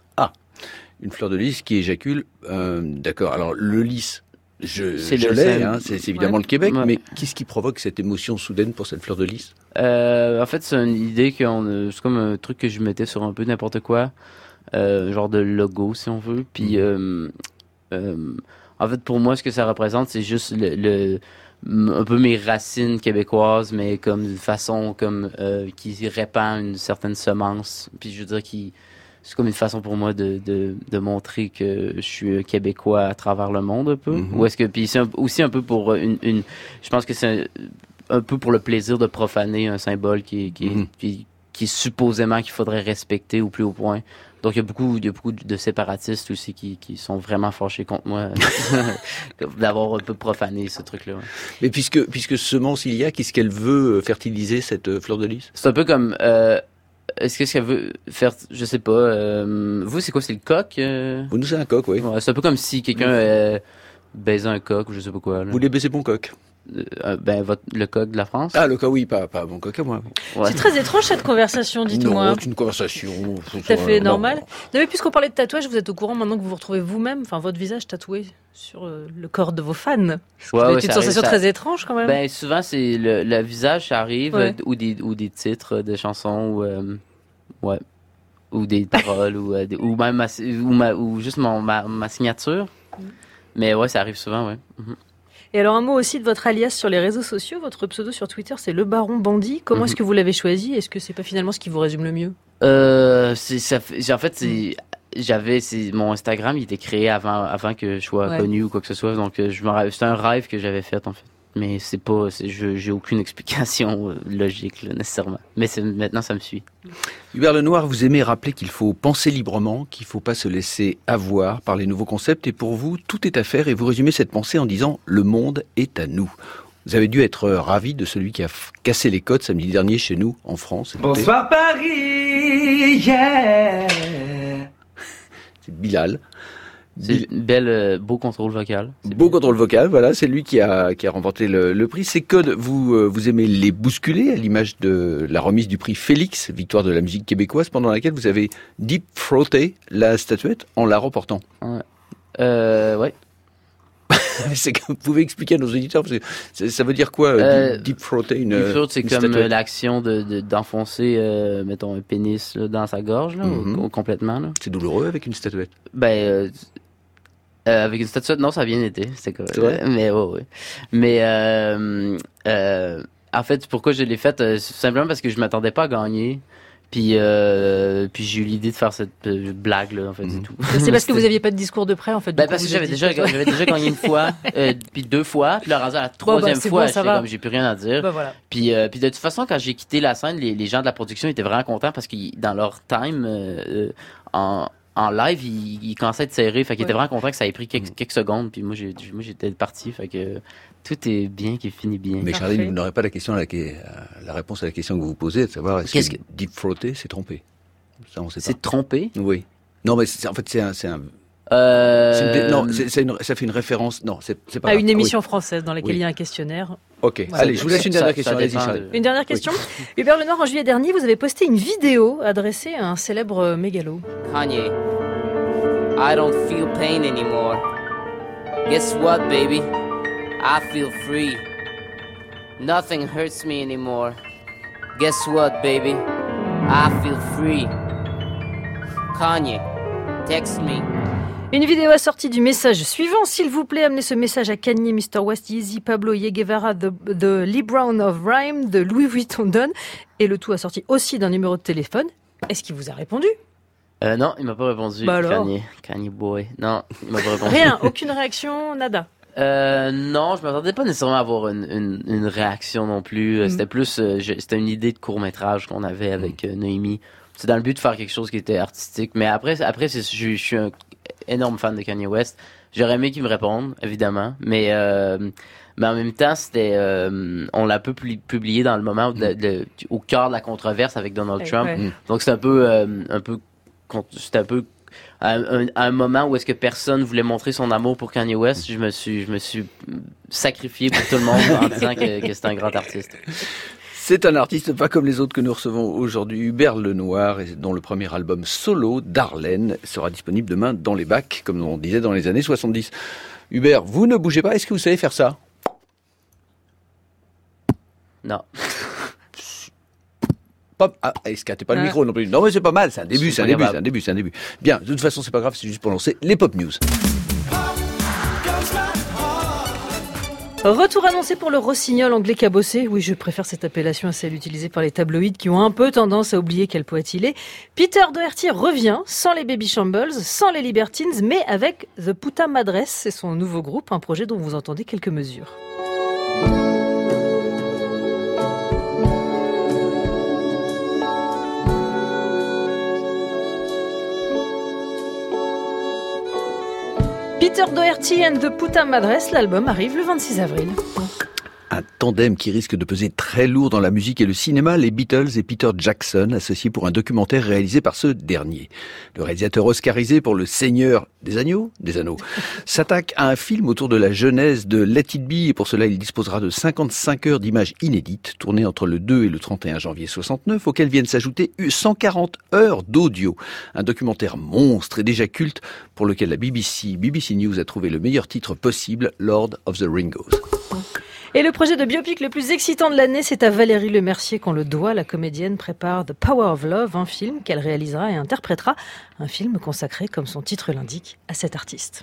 Une fleur de lys qui éjacule. Euh, d'accord. Alors, le lys, je, C'est je le l'ai, sel. hein, c'est, c'est évidemment Ouais. le Québec, Ouais. mais qu'est-ce qui provoque cette émotion soudaine pour cette fleur de lys Euh, en fait, c'est une idée qu'on a- c'est comme un truc que je mettais sur un peu n'importe quoi, euh, genre de logo si on veut. Puis, euh, euh, en fait, pour moi, ce que ça représente, c'est juste le, le- m- un peu mes racines québécoises, mais comme d'une façon comme euh, qui répand une certaine semence. Puis, je veux dire, qui c'est comme une façon pour moi de, de, de montrer que je suis québécois à travers le monde un peu. Mhm. Ou est-ce que puis c'est un- aussi un peu pour une, une je pense que c'est un, un peu pour le plaisir de profaner un symbole qui, qui, Mhm. qui, qui est supposément qu'il faudrait respecter au plus haut point. Donc il y a beaucoup, il y a beaucoup de séparatistes aussi qui, qui sont vraiment fâchés contre moi d'avoir un peu profané ce truc-là. ouais. Mais puisque, puisque semence il y a, qu'est-ce qu'elle veut fertiliser, cette euh, fleur de lys C'est un peu comme euh, est-ce que ce qu'elle veut faire, je sais pas. Euh, vous, c'est quoi, c'est le coq euh? Vous nous c'est un coq, oui. Ouais, c'est un peu comme si quelqu'un euh, baisait un coq ou je sais pas quoi. Là. Vous voulez baiser mon coq Euh, ben votre, le coq de la France. Ah, le coq, oui, pas, pas mon coq à moi. Ouais. C'est très étrange cette conversation, dites-moi. Non, c'est une conversation. Tout à fait Non. normal. Non, mais puisqu'on parlait de tatouage, vous êtes au courant maintenant que vous vous retrouvez vous-même, enfin votre visage tatoué sur euh, le corps de vos fans. Ouais, C'est ouais, une ça sensation arrive, ça- très étrange quand même. Ben souvent c'est le, le visage ça arrive Ouais. euh, ou des ou des titres de chansons ou euh, ouais ou des paroles ou euh, des- ou même ma, ou, ma- ou juste mon ma, ma signature. Mais ouais, ça arrive souvent, ouais. Mhm. Et alors un mot aussi de votre alias sur les réseaux sociaux. Votre pseudo sur Twitter, c'est le Baron Bandit. Comment Mhm. est-ce que vous l'avez choisi? Est-ce que c'est pas finalement ce qui vous résume le mieux? Euh, c'est ça fait- j'ai- en fait c'est j'avais c'est mon Instagram il était créé avant avant que je sois Ouais. connu ou quoi que ce soit donc euh, je me ra- c'était un rêve que j'avais fait en fait. Mais c'est pas c'est je j'ai aucune explication euh, logique là, nécessairement. Mais c'est maintenant ça me suit. Hubert Lenoir, vous aimez rappeler qu'il faut penser librement, qu'il ne faut pas se laisser avoir par les nouveaux concepts. Et pour vous, tout est à faire. Et vous résumez cette pensée en disant « Le monde est à nous ». Vous avez dû être euh, ravi de celui qui a f- cassé les codes samedi dernier chez nous, en France. Écoutez, Bonsoir Paris, yeah. c'est Bilal. C'est Bil- une belle euh, beau contrôle vocal. C'est Beau contrôle vocal, voilà, c'est lui qui a, qui a remporté le, le prix. Ces codes, vous, euh, vous aimez les bousculer à l'image de la remise du prix Félix, victoire de la musique québécoise, pendant laquelle vous avez deep frotté la statuette en la remportant. Euh, ouais. C'est que vous pouvez expliquer à nos auditeurs, parce que ça- ça veut dire quoi, euh, Euh, deep, deep frotter une, Une flotte, c'est une comme statuette euh, l'action de, de- d'enfoncer, euh, mettons, un pénis là, dans sa gorge, là, Mhm. au- au- complètement. Là. C'est douloureux avec une statuette. Ben, euh, euh, avec une statuette, non, ça a bien été. C'est correct. C'est vrai? Mais, ouais, ouais. Mais, euh, euh, en fait, pourquoi je l'ai faite? euh, c'est simplement parce que je m'attendais pas à gagner. Puis, euh, puis j'ai eu l'idée de faire cette euh, blague-là, en fait, c'est tout. C'est parce que vous aviez pas de discours de prêt en fait. du Ben coup, parce que vous j'avais êtes dit, déjà, ouais. j'avais déjà gagné une fois, euh, puis deux fois, puis là, rendu à la bah, troisième c'est fois, bon, ça j'étais va. comme, j'ai plus rien à dire. Bah voilà. Puis, euh, puis de toute façon, quand j'ai quitté la scène, les, les gens de la production étaient vraiment contents parce que dans leur time, euh, euh, en, en live, il, il commençait à être serré. Fait qu'il Ouais. était vraiment content que ça ait pris quelques, quelques secondes. Puis moi, j'ai, moi, j'étais parti. Fait que tout est bien qui finit bien. Mais Parfait. Charlie, vous n'aurez pas la question à laquelle, euh, la réponse à la question que vous vous posez, de savoir est-ce Qu'est-ce que, que- deep throater, c'est trompé. Ça, on sait C'est pas. trompé. Oui. Non, mais c'est, en fait, c'est un, c'est un, Euh... c'est une dé- non, c'est, c'est une, ça fait une référence. Non, c'est, c'est pas À grave. une Ah émission française dans laquelle Oui. il y a un questionnaire. oui. Ok. Voilà. Allez, je vous laisse une Ça- dernière ça question. Allez-y, dépend Charlie. de- Une dernière question. Hubert Lenoir, en juillet dernier, vous avez posté une vidéo adressée à un célèbre mégalo. Kanye, I don't feel pain anymore. Guess what, baby? I feel free. Nothing hurts me anymore. Guess what, baby? I feel free. Kanye, text me. Une vidéo assortie du message suivant. S'il vous plaît, amenez ce message à Kanye, mister West, Yeezy, Pablo, Ye Guevara, The, the Lee Brown of Rhyme, de Louis Vuitton Don. Et le tout assorti aussi d'un numéro de téléphone. Est-ce qu'il vous a répondu? Euh, non, il m'a pas répondu. Bah alors Kanye, Kanye boy. Non, il m'a pas répondu. Rien, aucune réaction, nada. Euh, non, je m'attendais pas nécessairement à avoir une, une, une réaction non plus. Euh, Mm. C'était plus, euh, je- c'était une idée de court métrage qu'on avait avec euh, Noémie. C'est dans le but de faire quelque chose qui était artistique. Mais après, après, c'est, je, je suis un énorme fan de Kanye West. J'aurais aimé qu'il me réponde, évidemment, mais euh, mais en même temps, c'était, euh, on l'a peu pli- publié dans le moment où de- de- au cœur de la controverse avec Donald Ouais, Trump. ouais. Mm. Donc c'est un peu, euh, un peu, con- c'était un peu à un, à un moment où est-ce que personne voulait montrer son amour pour Kanye West, je me suis, je me suis sacrifié pour tout le monde en disant que, que c'est un grand artiste. C'est un artiste pas comme les autres que nous recevons aujourd'hui, Hubert Lenoir, et dont le premier album solo, Darlene, sera disponible demain dans les bacs, comme on disait dans les années soixante-dix. Hubert, vous ne bougez pas, est-ce que vous savez faire ça? Non. Pop. Ah, escatez pas le Ah. micro non plus. Non, mais c'est pas mal, c'est un début, Je c'est un suis pas début, capable. c'est un début, c'est un début. Bien, de toute façon, c'est pas grave, c'est juste pour lancer les Pop News. Retour annoncé pour le rossignol anglais cabossé. Oui, je préfère cette appellation à celle utilisée par les tabloïds qui ont un peu tendance à oublier quel poète il est. Peter Doherty revient sans les Baby Shambles, sans les Libertines, mais avec The Puta Madres. C'est son nouveau groupe, un projet dont vous entendez quelques mesures. Peter Doherty and the Puta Madres, l'album arrive le vingt-six avril. Un tandem qui risque de peser très lourd dans la musique et le cinéma, les Beatles et Peter Jackson, associés pour un documentaire réalisé par ce dernier. Le réalisateur oscarisé pour Le Seigneur des Agneaux, des Anneaux, s'attaque à un film autour de la genèse de Let It Be, et pour cela il disposera de cinquante-cinq heures d'images inédites, tournées entre le deux et le trente et un janvier soixante-neuf, auxquelles viennent s'ajouter cent quarante heures d'audio. Un documentaire monstre et déjà culte, pour lequel la B B C, B B C News a trouvé le meilleur titre possible, Lord of the Ringos. Et le projet de biopic le plus excitant de l'année, c'est à Valérie Lemercier qu'on le doit. La comédienne prépare The Power of Love, un film qu'elle réalisera et interprétera. Un film consacré, comme son titre l'indique, à cet artiste.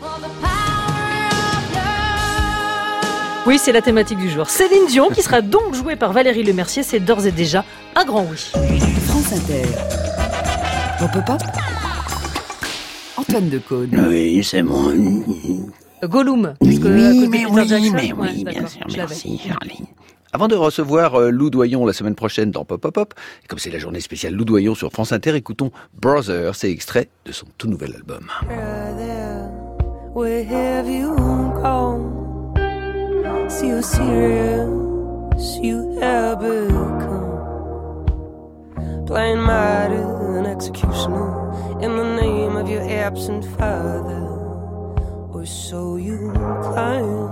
Oui, c'est la thématique du jour. Céline Dion, qui sera donc jouée par Valérie Lemercier, c'est d'ores et déjà un grand oui. France Inter. Pop pop pop. Antoine Decaune. Oui, c'est moi. Gollum. Oui, parce que, à oui, côté mais Peter oui, Jackson, mais ouais, oui, bien d'accord, sûr, je l'avais. merci Charlie. Avant de recevoir euh, Lou Doyon la semaine prochaine dans Pop Pop Pop, et comme c'est la journée spéciale Lou Doyon sur France Inter, écoutons Brother, c'est extrait de son tout nouvel album. Brother, where have you gone? See how serious you have become. Playing martyr and executioner in the name of your absent father. Or so you claim.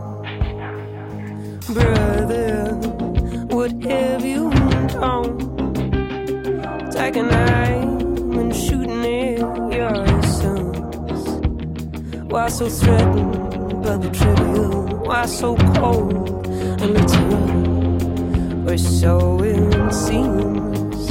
Brother, what have you done? Taking aim and shooting at your sons. Why so threatened by the trivial? Why so cold and literal? Or so it seems.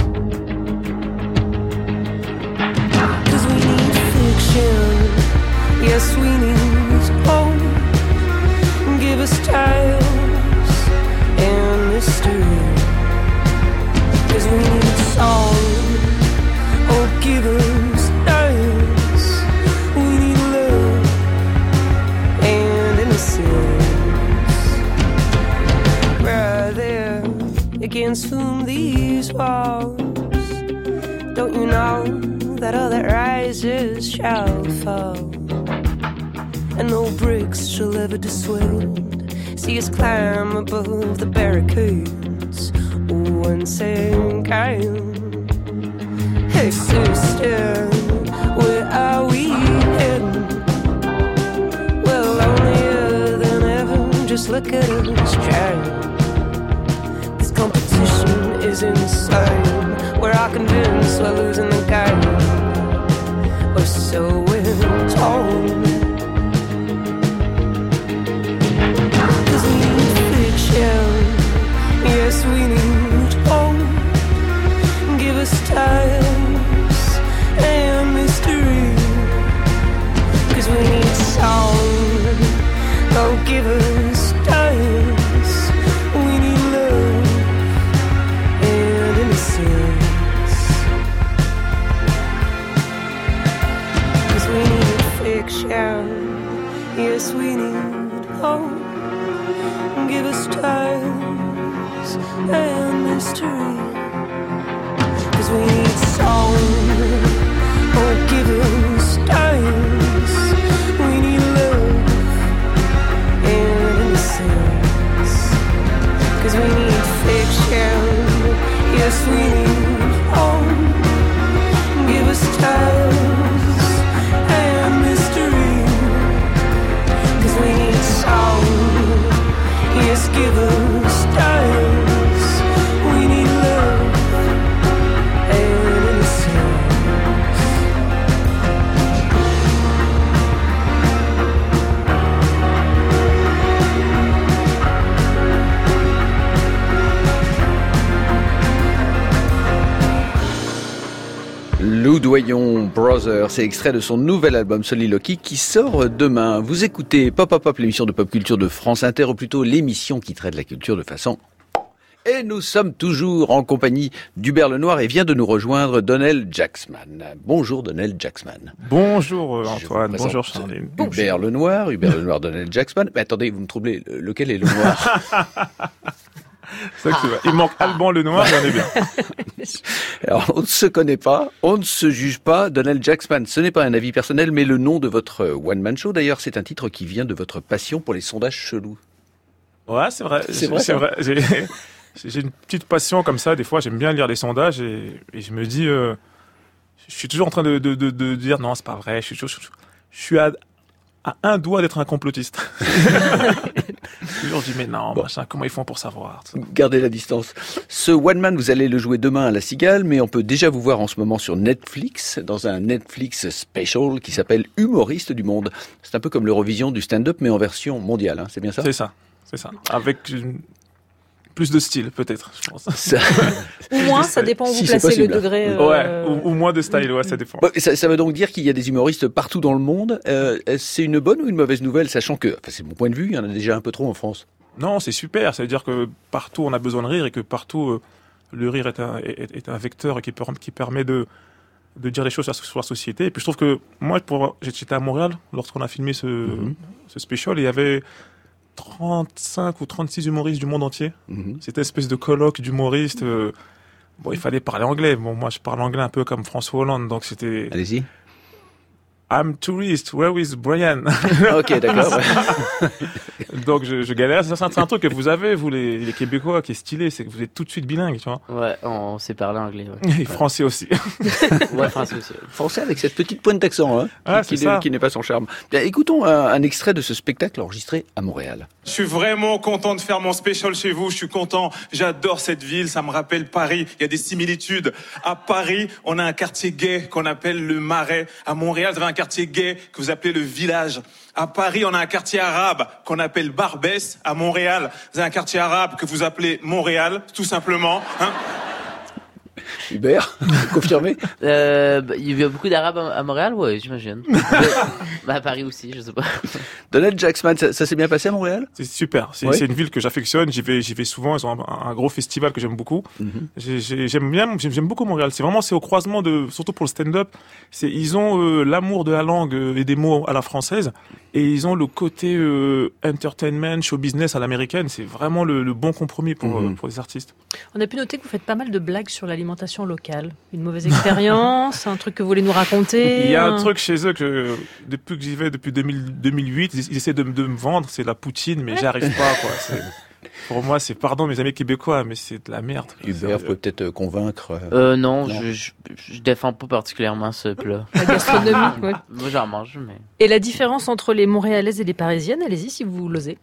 Cause we need fiction. Yes, we need hope. Give us tales and mystery. Cause we need song. Oh, give us dance. We need love and innocence. Brother, against whom these walls? Don't you know that other rises tears shall fall, and no bricks shall ever dissuade. See us climb above the barricades once again. Hey sister, where are we heading? Well, lonelier than ever, just look at us trying. This competition is insane. We're all convinced we're losing the game, or so we're told. Cause we need fiction, yes we need hope. Give us styles and mystery. Cause we need song, oh give us styles. We need love and innocence. Cause we need fiction, yes we need hope. Give us styles and mystery. Cause we need song, oh give us styles. We need love and innocence. Cause we need fiction, yes we need hope. Give us styles and mystery. Cause we need song, yes give us styles. We need love and innocence. Loudoyon Brothers, c'est extrait de son nouvel album Soliloquy qui sort demain. Vous écoutez Pop Pop Pop, l'émission de pop culture de France Inter, ou plutôt l'émission qui traite la culture de façon... Et nous sommes toujours en compagnie d'Hubert Lenoir et vient de nous rejoindre Donnell Jacksman. Bonjour Donnell Jacksman. Bonjour euh, Antoine, bonjour Charline. Hubert Lenoir, Hubert Lenoir, Donnell Jacksman. Mais attendez, vous me troublez, lequel est Lenoir? C'est ça que c'est. Il manque Alban Lenoir, j'en ai bien. Alors, on ne se connaît pas, on ne se juge pas. Donnell Jacksman, ce n'est pas un avis personnel, mais le nom de votre one-man show. D'ailleurs, c'est un titre qui vient de votre passion pour les sondages chelous. Ouais, c'est vrai. C'est vrai. C'est vrai. J'ai, j'ai une petite passion comme ça. Des fois, j'aime bien lire les sondages et, et je me dis, euh, je suis toujours en train de, de, de, de dire non, c'est pas vrai. Je suis, je, je suis à, à un doigt d'être un complotiste. Toujours je dis mais non, bon. machin, comment ils font pour savoir? Gardez la distance. Ce One Man, vous allez le jouer demain à la Cigale, mais on peut déjà vous voir en ce moment sur Netflix, dans un Netflix special qui s'appelle Humoriste du Monde. C'est un peu comme l'Eurovision du stand-up, mais en version mondiale, hein, c'est bien ça? C'est ça, c'est ça. Avec une... plus de style, peut-être, je pense. Ça... Ou moins, ça dépend où si vous placez le degré. Euh... Ouais, ou, ou moins de style, ouais, ça dépend. Bon, ça, ça veut donc dire qu'il y a des humoristes partout dans le monde. Euh, c'est une bonne ou une mauvaise nouvelle, sachant que, enfin, c'est mon point de vue, il y en a déjà un peu trop en France. Non, c'est super. Ça veut dire que partout on a besoin de rire et que partout euh, le rire est un, est, est un vecteur qui, peut, qui permet de, de dire les choses sur, sur la société. Et puis je trouve que moi, pour, j'étais à Montréal lorsqu'on a filmé ce, mm-hmm. ce special et il y avait trente-cinq ou trente-six humoristes du monde entier. Mm-hmm. C'était une espèce de colloque d'humoristes. Euh, bon, il fallait parler anglais. Bon, moi, je parle anglais un peu comme François Hollande, donc c'était... Allez-y. I'm tourist, where is Brian? Ok, d'accord. Ouais. Donc je, je galère. Ça, c'est un truc que vous avez, vous les, les Québécois, qui est stylé, c'est que vous êtes tout de suite bilingue, tu vois. Ouais, on sait parler anglais. Ouais. Et français aussi. Ouais, français aussi. Français avec cette petite pointe d'accent, hein, ah, qui, qui, n'est, qui n'est pas son charme. Bien, écoutons un, un extrait de ce spectacle enregistré à Montréal. Je suis vraiment content de faire mon special chez vous. Je suis content. J'adore cette ville. Ça me rappelle Paris. Il y a des similitudes. À Paris, on a un quartier gay qu'on appelle le Marais. À Montréal, vous avez un quartier gay que vous appelez le Village. À Paris, on a un quartier arabe qu'on appelle Barbès. À Montréal, vous avez un quartier arabe que vous appelez Montréal, tout simplement. Hein? Hubert, confirmé? euh, bah, il y a beaucoup d'Arabes à Montréal, ouais, j'imagine. Bah, à Paris aussi, je sais pas. Donnell Jacksman, ça, ça s'est bien passé à Montréal? C'est super. C'est, ouais. c'est une ville que j'affectionne. J'y vais, j'y vais souvent. Ils ont un, un gros festival que j'aime beaucoup. Mm-hmm. J'ai, j'ai, j'aime bien, j'aime, j'aime beaucoup Montréal. C'est vraiment, c'est au croisement de, surtout pour le stand-up. C'est, ils ont euh, l'amour de la langue euh, et des mots à la française, et ils ont le côté euh, entertainment, show business à l'américaine. C'est vraiment le, le bon compromis pour, mm-hmm. euh, pour les artistes. On a pu noter que vous faites pas mal de blagues sur la l'alimentation locale? Une mauvaise expérience, un truc que vous voulez nous raconter? Il y a un truc chez eux que depuis que j'y vais depuis deux mille, deux mille huit, ils, ils essaient de, de me vendre, c'est la poutine, mais j'y arrive pas, quoi. C'est, pour moi, c'est, pardon mes amis québécois, mais c'est de la merde. Hubert, vous pouvez peut-être convaincre. Euh, non, non. Je, je, je défends pas particulièrement ce plat. La gastronomie, ouais. Moi, j'en mange, mais... Et la différence entre les Montréalaises et les Parisiennes, allez-y si vous l'osez.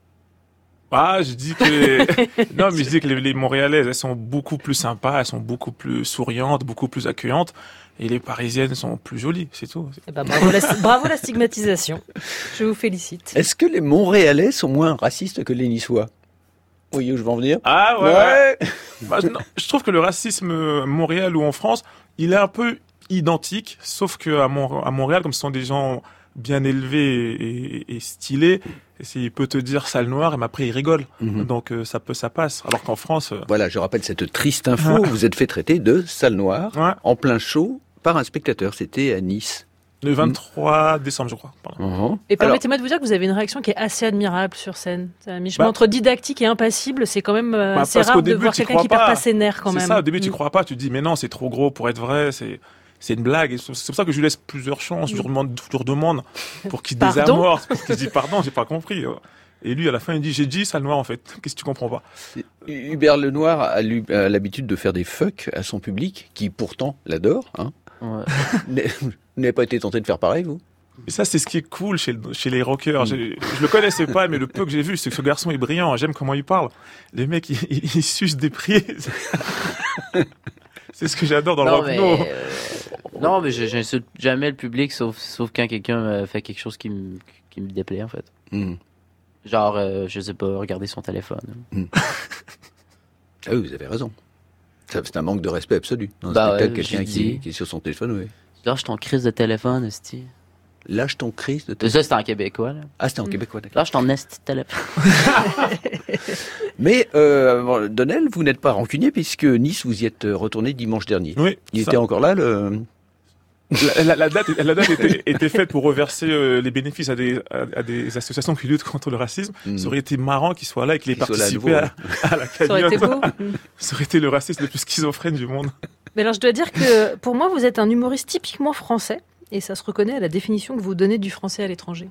Ah, je dis que les... non, mais je dis que les, les Montréalaises, elles sont beaucoup plus sympas, elles sont beaucoup plus souriantes, beaucoup plus accueillantes, et les Parisiennes sont plus jolies, c'est tout. Eh ben, bravo, la, bravo la stigmatisation. Je vous félicite. Est-ce que les Montréalais sont moins racistes que les Niçois? Vous voyez où je veux en venir? Ah ouais. ouais. Bah, non, je trouve que le racisme Montréal ou en France, il est un peu identique, sauf que à, Mont- à Montréal, comme ce sont des gens bien élevés et, et, et stylés, il peut te dire sale noir, et après il rigole. Mm-hmm. Donc euh, ça peut, ça passe. Alors qu'en France, euh... voilà, je rappelle cette triste info. Vous êtes fait traiter de sale noir ouais. en plein show par un spectateur. C'était à Nice. Le vingt-trois décembre, je crois. Uh-huh. Et permettez-moi de vous dire que vous avez une réaction qui est assez admirable sur scène. C'est un mi-chemin bah, entre didactique et impassible. C'est quand même euh, bah, assez rare de début, voir quelqu'un qui perd pas ses nerfs quand c'est même. C'est ça, au début, tu mm. crois pas. Tu te dis, mais non, c'est trop gros pour être vrai. C'est, c'est une blague. Et c'est pour ça que je lui laisse plusieurs chances. Mm. Je lui redemande, je lui redemande pour qu'il désamorce. Parce qu'il se dit, pardon, j'ai pas compris. Et lui, à la fin, il dit, j'ai dit sale noir, en fait. Qu'est-ce que tu comprends pas? Hubert Lenoir a, lu, a l'habitude de faire des fucks à son public, qui pourtant l'adore, hein. Ouais. Vous n'avez pas été tenté de faire pareil, vous? Et ça, c'est ce qui est cool chez, chez les rockers. Mmh. Je le connaissais pas, mais le peu que j'ai vu, c'est que ce garçon est brillant. J'aime comment il parle. Les mecs, ils, ils, ils sucent des prises. C'est ce que j'adore dans non, le rock. Mais, euh, non, mais j'insulte jamais le public, sauf, sauf quand quelqu'un fait quelque chose qui me, qui me déplaît, en fait. Mmh. Genre, euh, je sais pas, regarder son téléphone. Mmh. Ah oui, vous avez raison. C'est un manque de respect absolu. Dans un bah spectacle, ouais, quelqu'un qui, qui est sur son téléphone, oui. Lâche ton crise de téléphone, esti. Lâche ton crise de téléphone. Ça, c'était en québécois, là. Ah, c'était en mmh. québécois, d'accord. Lâche ton esti de téléphone. Mais, euh, Donnel, vous n'êtes pas rancunier puisque Nice, vous y êtes retourné dimanche dernier. Oui. Il ça. était encore là, le... La, la, la date, la date était, était faite pour reverser euh, les bénéfices à des, à, à des associations qui luttent contre le racisme. Mmh. Ça aurait été marrant qu'il soit là et qu'il ait participé à, à la cagnotte. Ça aurait été beau. Ça aurait été le racisme le plus schizophrène du monde. Mais alors, je dois dire que pour moi, vous êtes un humoriste typiquement français et ça se reconnaît à la définition que vous donnez du français à l'étranger.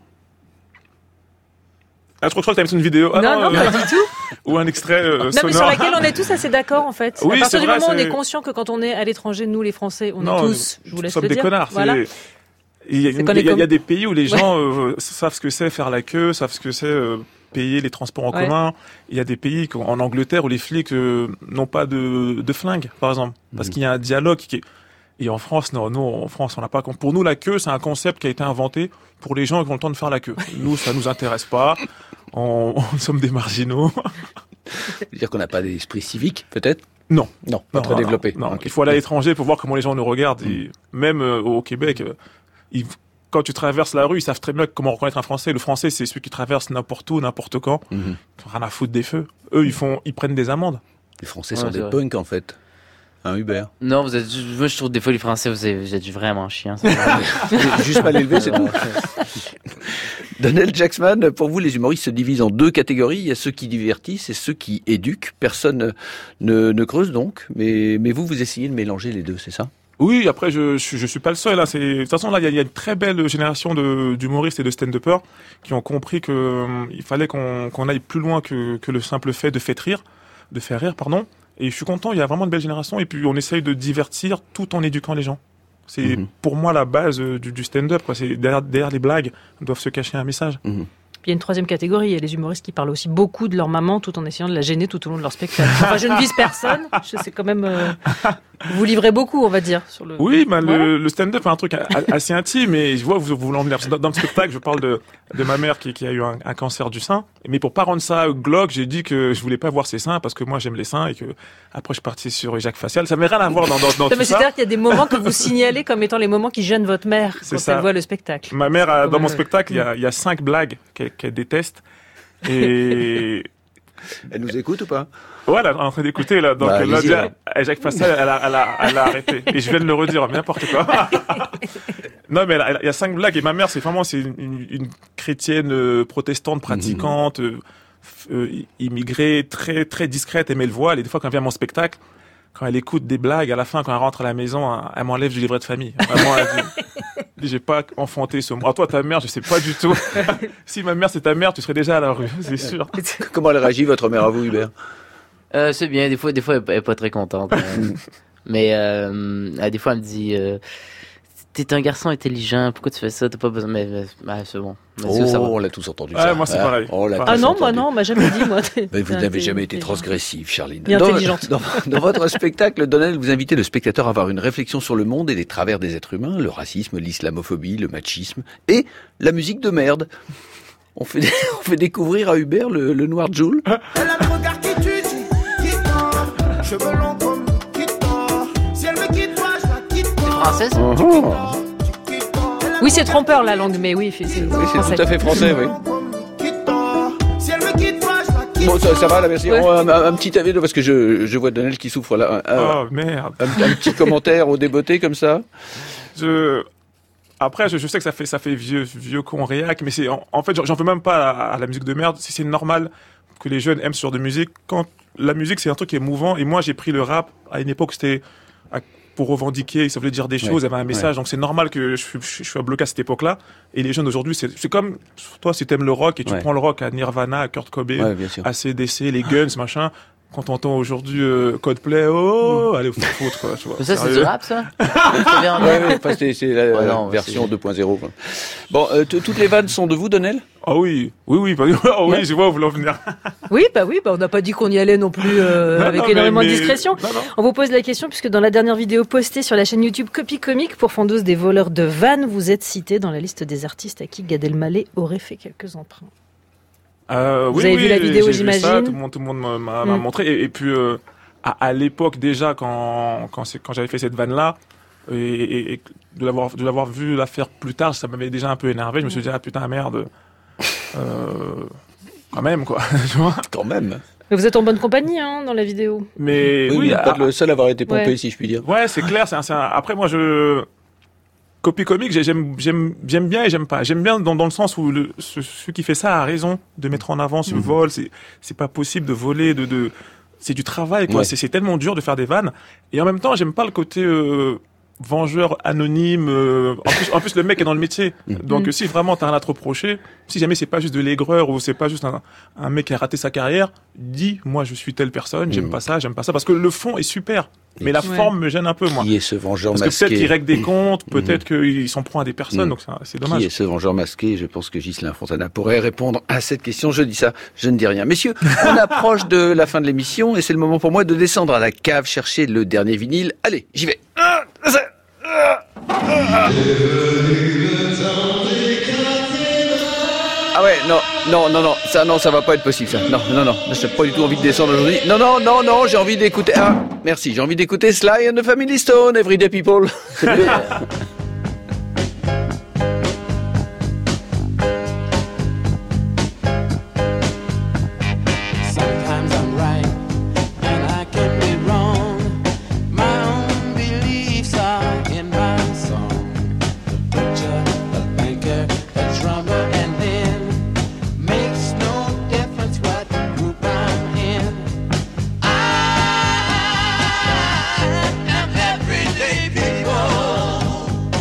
Ah, je crois que tu as mis une vidéo. Ah, non, non, euh, pas du tout. Ou un extrait euh, non, sonore. mais sur laquelle on est tous assez d'accord, en fait. Oui, à partir du vrai, moment où on c'est... est conscient que quand on est à l'étranger, nous, les Français, on non, est tous, je vous laisse sommes le des dire. Connards. Voilà. Il y a, il y a, comme... il y a des pays où les gens ouais. euh, savent ce que c'est faire la queue, savent ce que c'est euh, payer les transports en ouais. commun. Il y a des pays en Angleterre où les flics euh, n'ont pas de, de flingues, par exemple, parce mmh. qu'il y a un dialogue qui est... Et en France, non, nous, en France, on n'a pas. Pour nous, la queue, c'est un concept qui a été inventé pour les gens qui ont le temps de faire la queue. Nous, ça nous intéresse pas. On, on sommes des marginaux. C'est-à-dire qu'on n'a pas d'esprit civique, peut-être? Non. Non, pas non, très non, développé. Non, okay. Il faut aller à l'étranger pour voir comment les gens nous regardent. Mmh. Et même euh, au Québec, euh, ils, quand tu traverses la rue, ils savent très bien comment reconnaître un Français. Le Français, c'est celui qui traverse n'importe où, n'importe quand. Mmh. Rien à foutre des feux. Eux, ils font, ils prennent des amendes. Les Français ouais, sont des punks, en fait. Hein, Hubert? Non, vous êtes, moi, je trouve des fois les Français, vous êtes, vous êtes vraiment chiants. Juste pas l'élever, c'est tout. Donnel Jacksman, pour vous, les humoristes se divisent en deux catégories. Il y a ceux qui divertissent et ceux qui éduquent. Personne ne, ne creuse donc, mais, mais vous, vous essayez de mélanger les deux, c'est ça? Oui, après, je, je, je suis pas le seul, là. C'est, de toute façon, là, il y a, il y a une très belle génération de, d'humoristes et de stand-uppers qui ont compris que, euh, il fallait qu'on, qu'on aille plus loin que, que le simple fait de faire rire, de faire rire, pardon. Et je suis content, il y a vraiment une belle génération. Et puis, on essaye de divertir tout en éduquant les gens. C'est mmh. pour moi la base du, du stand-up, quoi. C'est derrière, derrière les blagues doivent se cacher un message. Mmh. Puis il y a une troisième catégorie, il y a les humoristes qui parlent aussi beaucoup de leur maman tout en essayant de la gêner tout au long de leur spectacle. Enfin, je ne vise personne, je sais quand même... Euh, vous livrez beaucoup, on va dire. Sur le... Oui, bah, voilà. le, le stand-up est un truc assez intime, et je vois vous vous l'emmenez. Dans, dans le spectacle, je parle de, de ma mère qui, qui a eu un, un cancer du sein, mais pour pas rendre ça glauque, j'ai dit que je voulais pas voir ses seins, parce que moi j'aime les seins, et que après je suis parti sur Jacques Facial. Ça n'avait rien à voir dans, dans, dans non, tout mais ça. C'est-à-dire qu'il y a des moments que vous signalez comme étant les moments qui gênent votre mère c'est quand ça. elle voit le spectacle. Ma mère, a, dans mon spectacle, il y a, il y a cinq blagues qu'elle, qu'elle déteste. Et elle nous écoute ou pas? Ouais, elle est en train d'écouter là. Donc bah, elle a dit, à Jacques Facial, elle a, elle a, elle a arrêté. Et je viens de le redire, n'importe quoi. Non, mais il y a cinq blagues. Et ma mère, c'est vraiment, c'est une, une, une chrétienne euh, protestante, pratiquante, mmh. euh, euh, immigrée, très très discrète, aimait le voile. Et des fois, quand elle vient à mon spectacle, quand elle écoute des blagues, à la fin, quand elle rentre à la maison, elle m'enlève du livret de famille. Vraiment, elle dit, elle dit, j'ai pas enfanté ce mot. Toi, ta mère, je sais pas du tout. Si ma mère, c'est ta mère, tu serais déjà à la rue, c'est sûr. Comment elle réagit, votre mère, à vous, Hubert? Euh, c'est bien, des fois, des fois, elle est pas très contente. euh, mais euh, euh, des fois, elle me dit, euh, t'es un garçon intelligent, pourquoi tu fais ça? T'as pas besoin. Mais, mais, mais c'est bon. Oh, ça va. on l'a tous entendu. Ouais, ça. moi, c'est Hein pareil. On l'a Ah tous non, entendu. moi non, on m'a jamais dit, moi. Mais vous T'es- n'avez t'es- jamais été t'es- transgressive, Charline. Bien Dans, intelligente. dans, dans votre spectacle, Donnel, vous invitez le spectateur à avoir une réflexion sur le monde et les travers des êtres humains, le racisme, l'islamophobie, le machisme et la musique de merde. On fait, on fait découvrir à Hubert le, le noir Joule. Elle a le regard qui tue, qui tord, cheveux longs comme qui tord. Si elle me quitte, moi je la quitte pas. Française? Oh. Oui, c'est trompeur la langue, mais oui, c'est c'est Oui, c'est français. tout à fait français, oui. Si elle me quitte, moi je la quitte Bon, ça, ça va, la merci. Ouais. Oh, un, un petit avis, parce que je, je vois Donnel qui souffre là. Un, un- Oh, merde. un- un petit commentaire au débeauté comme ça. Je... Après, je, je sais que ça fait, ça fait vieux, vieux con réac, mais c'est, en, en fait, j'en j'en veux même pas à, à la musique de merde. Si c'est normal que les jeunes aiment ce genre de musique, quand la musique, c'est un truc qui est mouvant, et moi, j'ai pris le rap à une époque, c'était à- pour revendiquer, ça voulait dire des Ouais. choses, il y avait un message, Ouais. donc c'est normal que je, je, je sois bloqué à cette époque-là. Et les jeunes d'aujourd'hui, c'est, c'est comme, toi, si t'aimes le rock, et tu Ouais. prends le rock à Nirvana, à Kurt Cobain, Ouais, bien sûr. à C D C, les Guns, machin. Quand t'entends aujourd'hui euh, Coldplay, oh, allez, faut foutre, quoi, tu vois. Mais ça, c'est Sérieux. du rap, ça? C'est bien, Ouais, ouais, enfin, c'est, c'est la Ouais, non, euh, version c'est- deux point zéro. quoi. Bon, euh, t- toutes les vannes sont de vous, Donnel? Ah oui, oui, oui, bah, ah oui, Ouais. je vois où vous voulez en venir. Oui, bah oui, bah on n'a pas dit qu'on y allait non plus euh, Non, avec non, mais- énormément de mais- discrétion. non, non. On vous pose la question puisque dans la dernière vidéo postée sur la chaîne YouTube Copy Comique pour Fondeuse des voleurs de vannes, vous êtes cité dans la liste des artistes à qui Gad Elmaleh aurait fait quelques emprunts. Euh, Vous oui, avez oui, vu la vidéo, j'ai vu ça, j'imagine tout le monde, tout le monde m'a, m'a- m'a Mm. montré. Et, et puis, euh, à, à l'époque, déjà, quand, quand, c'est, quand j'avais fait cette vanne-là, et, et, et de, l'avoir, de l'avoir vu la faire plus tard, ça m'avait déjà un peu énervé. Je me suis dit, ah putain, merde. Euh, quand même, quoi. Tu vois. Quand même. Mais vous êtes en bonne compagnie hein, dans la vidéo. Mais Oui, oui, vous n'êtes ah, pas le seul à avoir été pompé, Ouais. si je puis dire. ouais, c'est clair. C'est un, c'est un- Après, moi, je. Copy comique, j'ai- j'aime, j'aime, j'aime bien et j'aime pas. J'aime bien dans, dans le sens où le, ce, celui qui fait ça a raison de mettre en avant ce Mhm. vol. C'est, c'est pas possible de voler, de, de, c'est du travail, quoi. Ouais. C'est, c'est tellement dur de faire des vannes. Et en même temps, j'aime pas le côté euh, vengeur anonyme. euh, en plus, en plus, le mec est dans le métier. Mhm. Donc, Mhm. si vraiment t'as rien à te reprocher, si jamais c'est pas juste de l'aigreur ou c'est pas juste un, un mec qui a raté sa carrière, dis, moi, je suis telle personne, j'aime Mhm. pas ça, j'aime pas ça, parce que le fond est super. Mais la Ouais. forme me gêne un peu, moi. Qui est ce vengeur Parce que masqué? peut-être qu'il règle des comptes, peut-être qu'il s'en prend à des personnes, Mm. donc ça- c'est Qui dommage. est ce vengeur masqué? Je pense que Ghislain Fontana pourrait répondre à cette question. Je dis ça, je ne dis rien. Messieurs, on approche de la fin de l'émission et c'est le moment pour moi de descendre à la cave chercher le dernier vinyle. Allez, j'y vais. Ah, ça- ah, ah. Ah ouais, non, non, non, non, ça, non, ça va pas être possible, ça. Non, non, non, j'ai pas du tout envie de descendre aujourd'hui. Non, non, non, non, j'ai envie d'écouter. Ah, merci, j'ai envie d'écouter Sly and the Family Stone, Everyday People. C'est mieux. Sometimes I'm right and I can be wrong. My own beliefs are in my song. The butcher, the banker, the drummer, and then makes no difference what group I'm in. I am everyday people.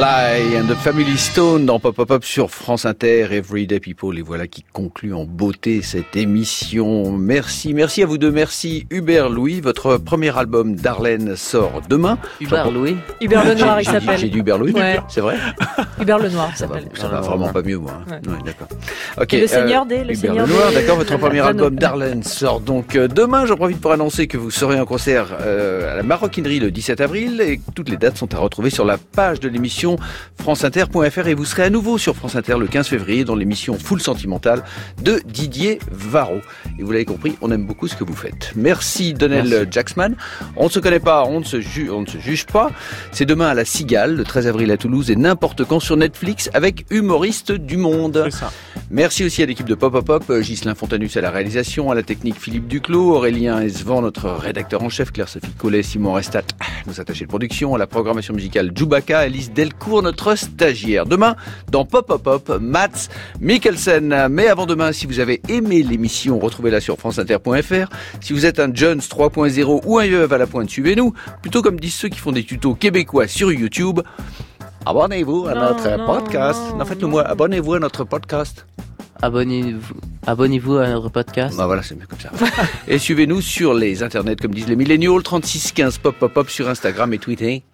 Sly and the Family Stone dans Pop Pop Pop sur France Inter, Everyday People. Et voilà qui conclut en beauté cette émission. Merci, merci à vous deux. Merci Hubert Louis. Votre premier album Darlene sort demain. Hubert Louis. Hubert Lenoir, il J'ai- j'ai dit- s'appelle. J'ai dit Hubert Louis. Ouais. C'est vrai? Hubert Lenoir, il s'appelle. Ça va vraiment pas mieux, moi. hein. Ouais. Ouais, d'accord. Ok. Et le Seigneur des- le Hubert Seigneur Lenoir, des- d'accord. Votre premier Anneaux. album Darlene sort donc euh, demain. J'en profite pour annoncer que vous serez en concert euh, à la Maroquinerie le dix-sept avril et que toutes les dates sont à retrouver sur la page de l'émission franceinter point f r et vous serez à nouveau sur France Inter le quinze février dans l'émission Full Sentimentale de Didier Varro. Et vous l'avez compris, on aime beaucoup ce que vous faites. Merci Donnell Merci. Jacksman. On ne se connaît pas, on ne se, ju- on ne se juge pas. C'est demain à la Cigale, le treize avril à Toulouse et n'importe quand sur Netflix avec Humoriste du Monde. C'est ça. Merci aussi à l'équipe de Pop Pop Pop, Ghislain Fontanus à la réalisation, à la technique Philippe Duclos, Aurélien Esvan, notre rédacteur en chef, Claire-Sophie Collet, Simon Restat, nos attachés de production, à la programmation musicale Djoubaka, Alice Delcourt, notre stagiaire. Demain, dans Pop Pop Pop, Mats Mikkelsen. Mais avant demain, si vous avez aimé l'émission, retrouvez-la sur franceinter point f r. Si vous êtes un Jones trois point zéro ou un Yeuve à la pointe, suivez-nous. Plutôt comme disent ceux qui font des tutos québécois sur YouTube, abonnez-vous à Non, notre non, podcast. non, Non, faites-le moi, abonnez-vous à notre podcast. Abonnez-vous, abonnez-vous à notre podcast. Bah voilà, c'est mieux comme ça. Et suivez-nous sur les internets, comme disent les milléniaux, trente-six quinze Pop Pop Pop sur Instagram et Twitter.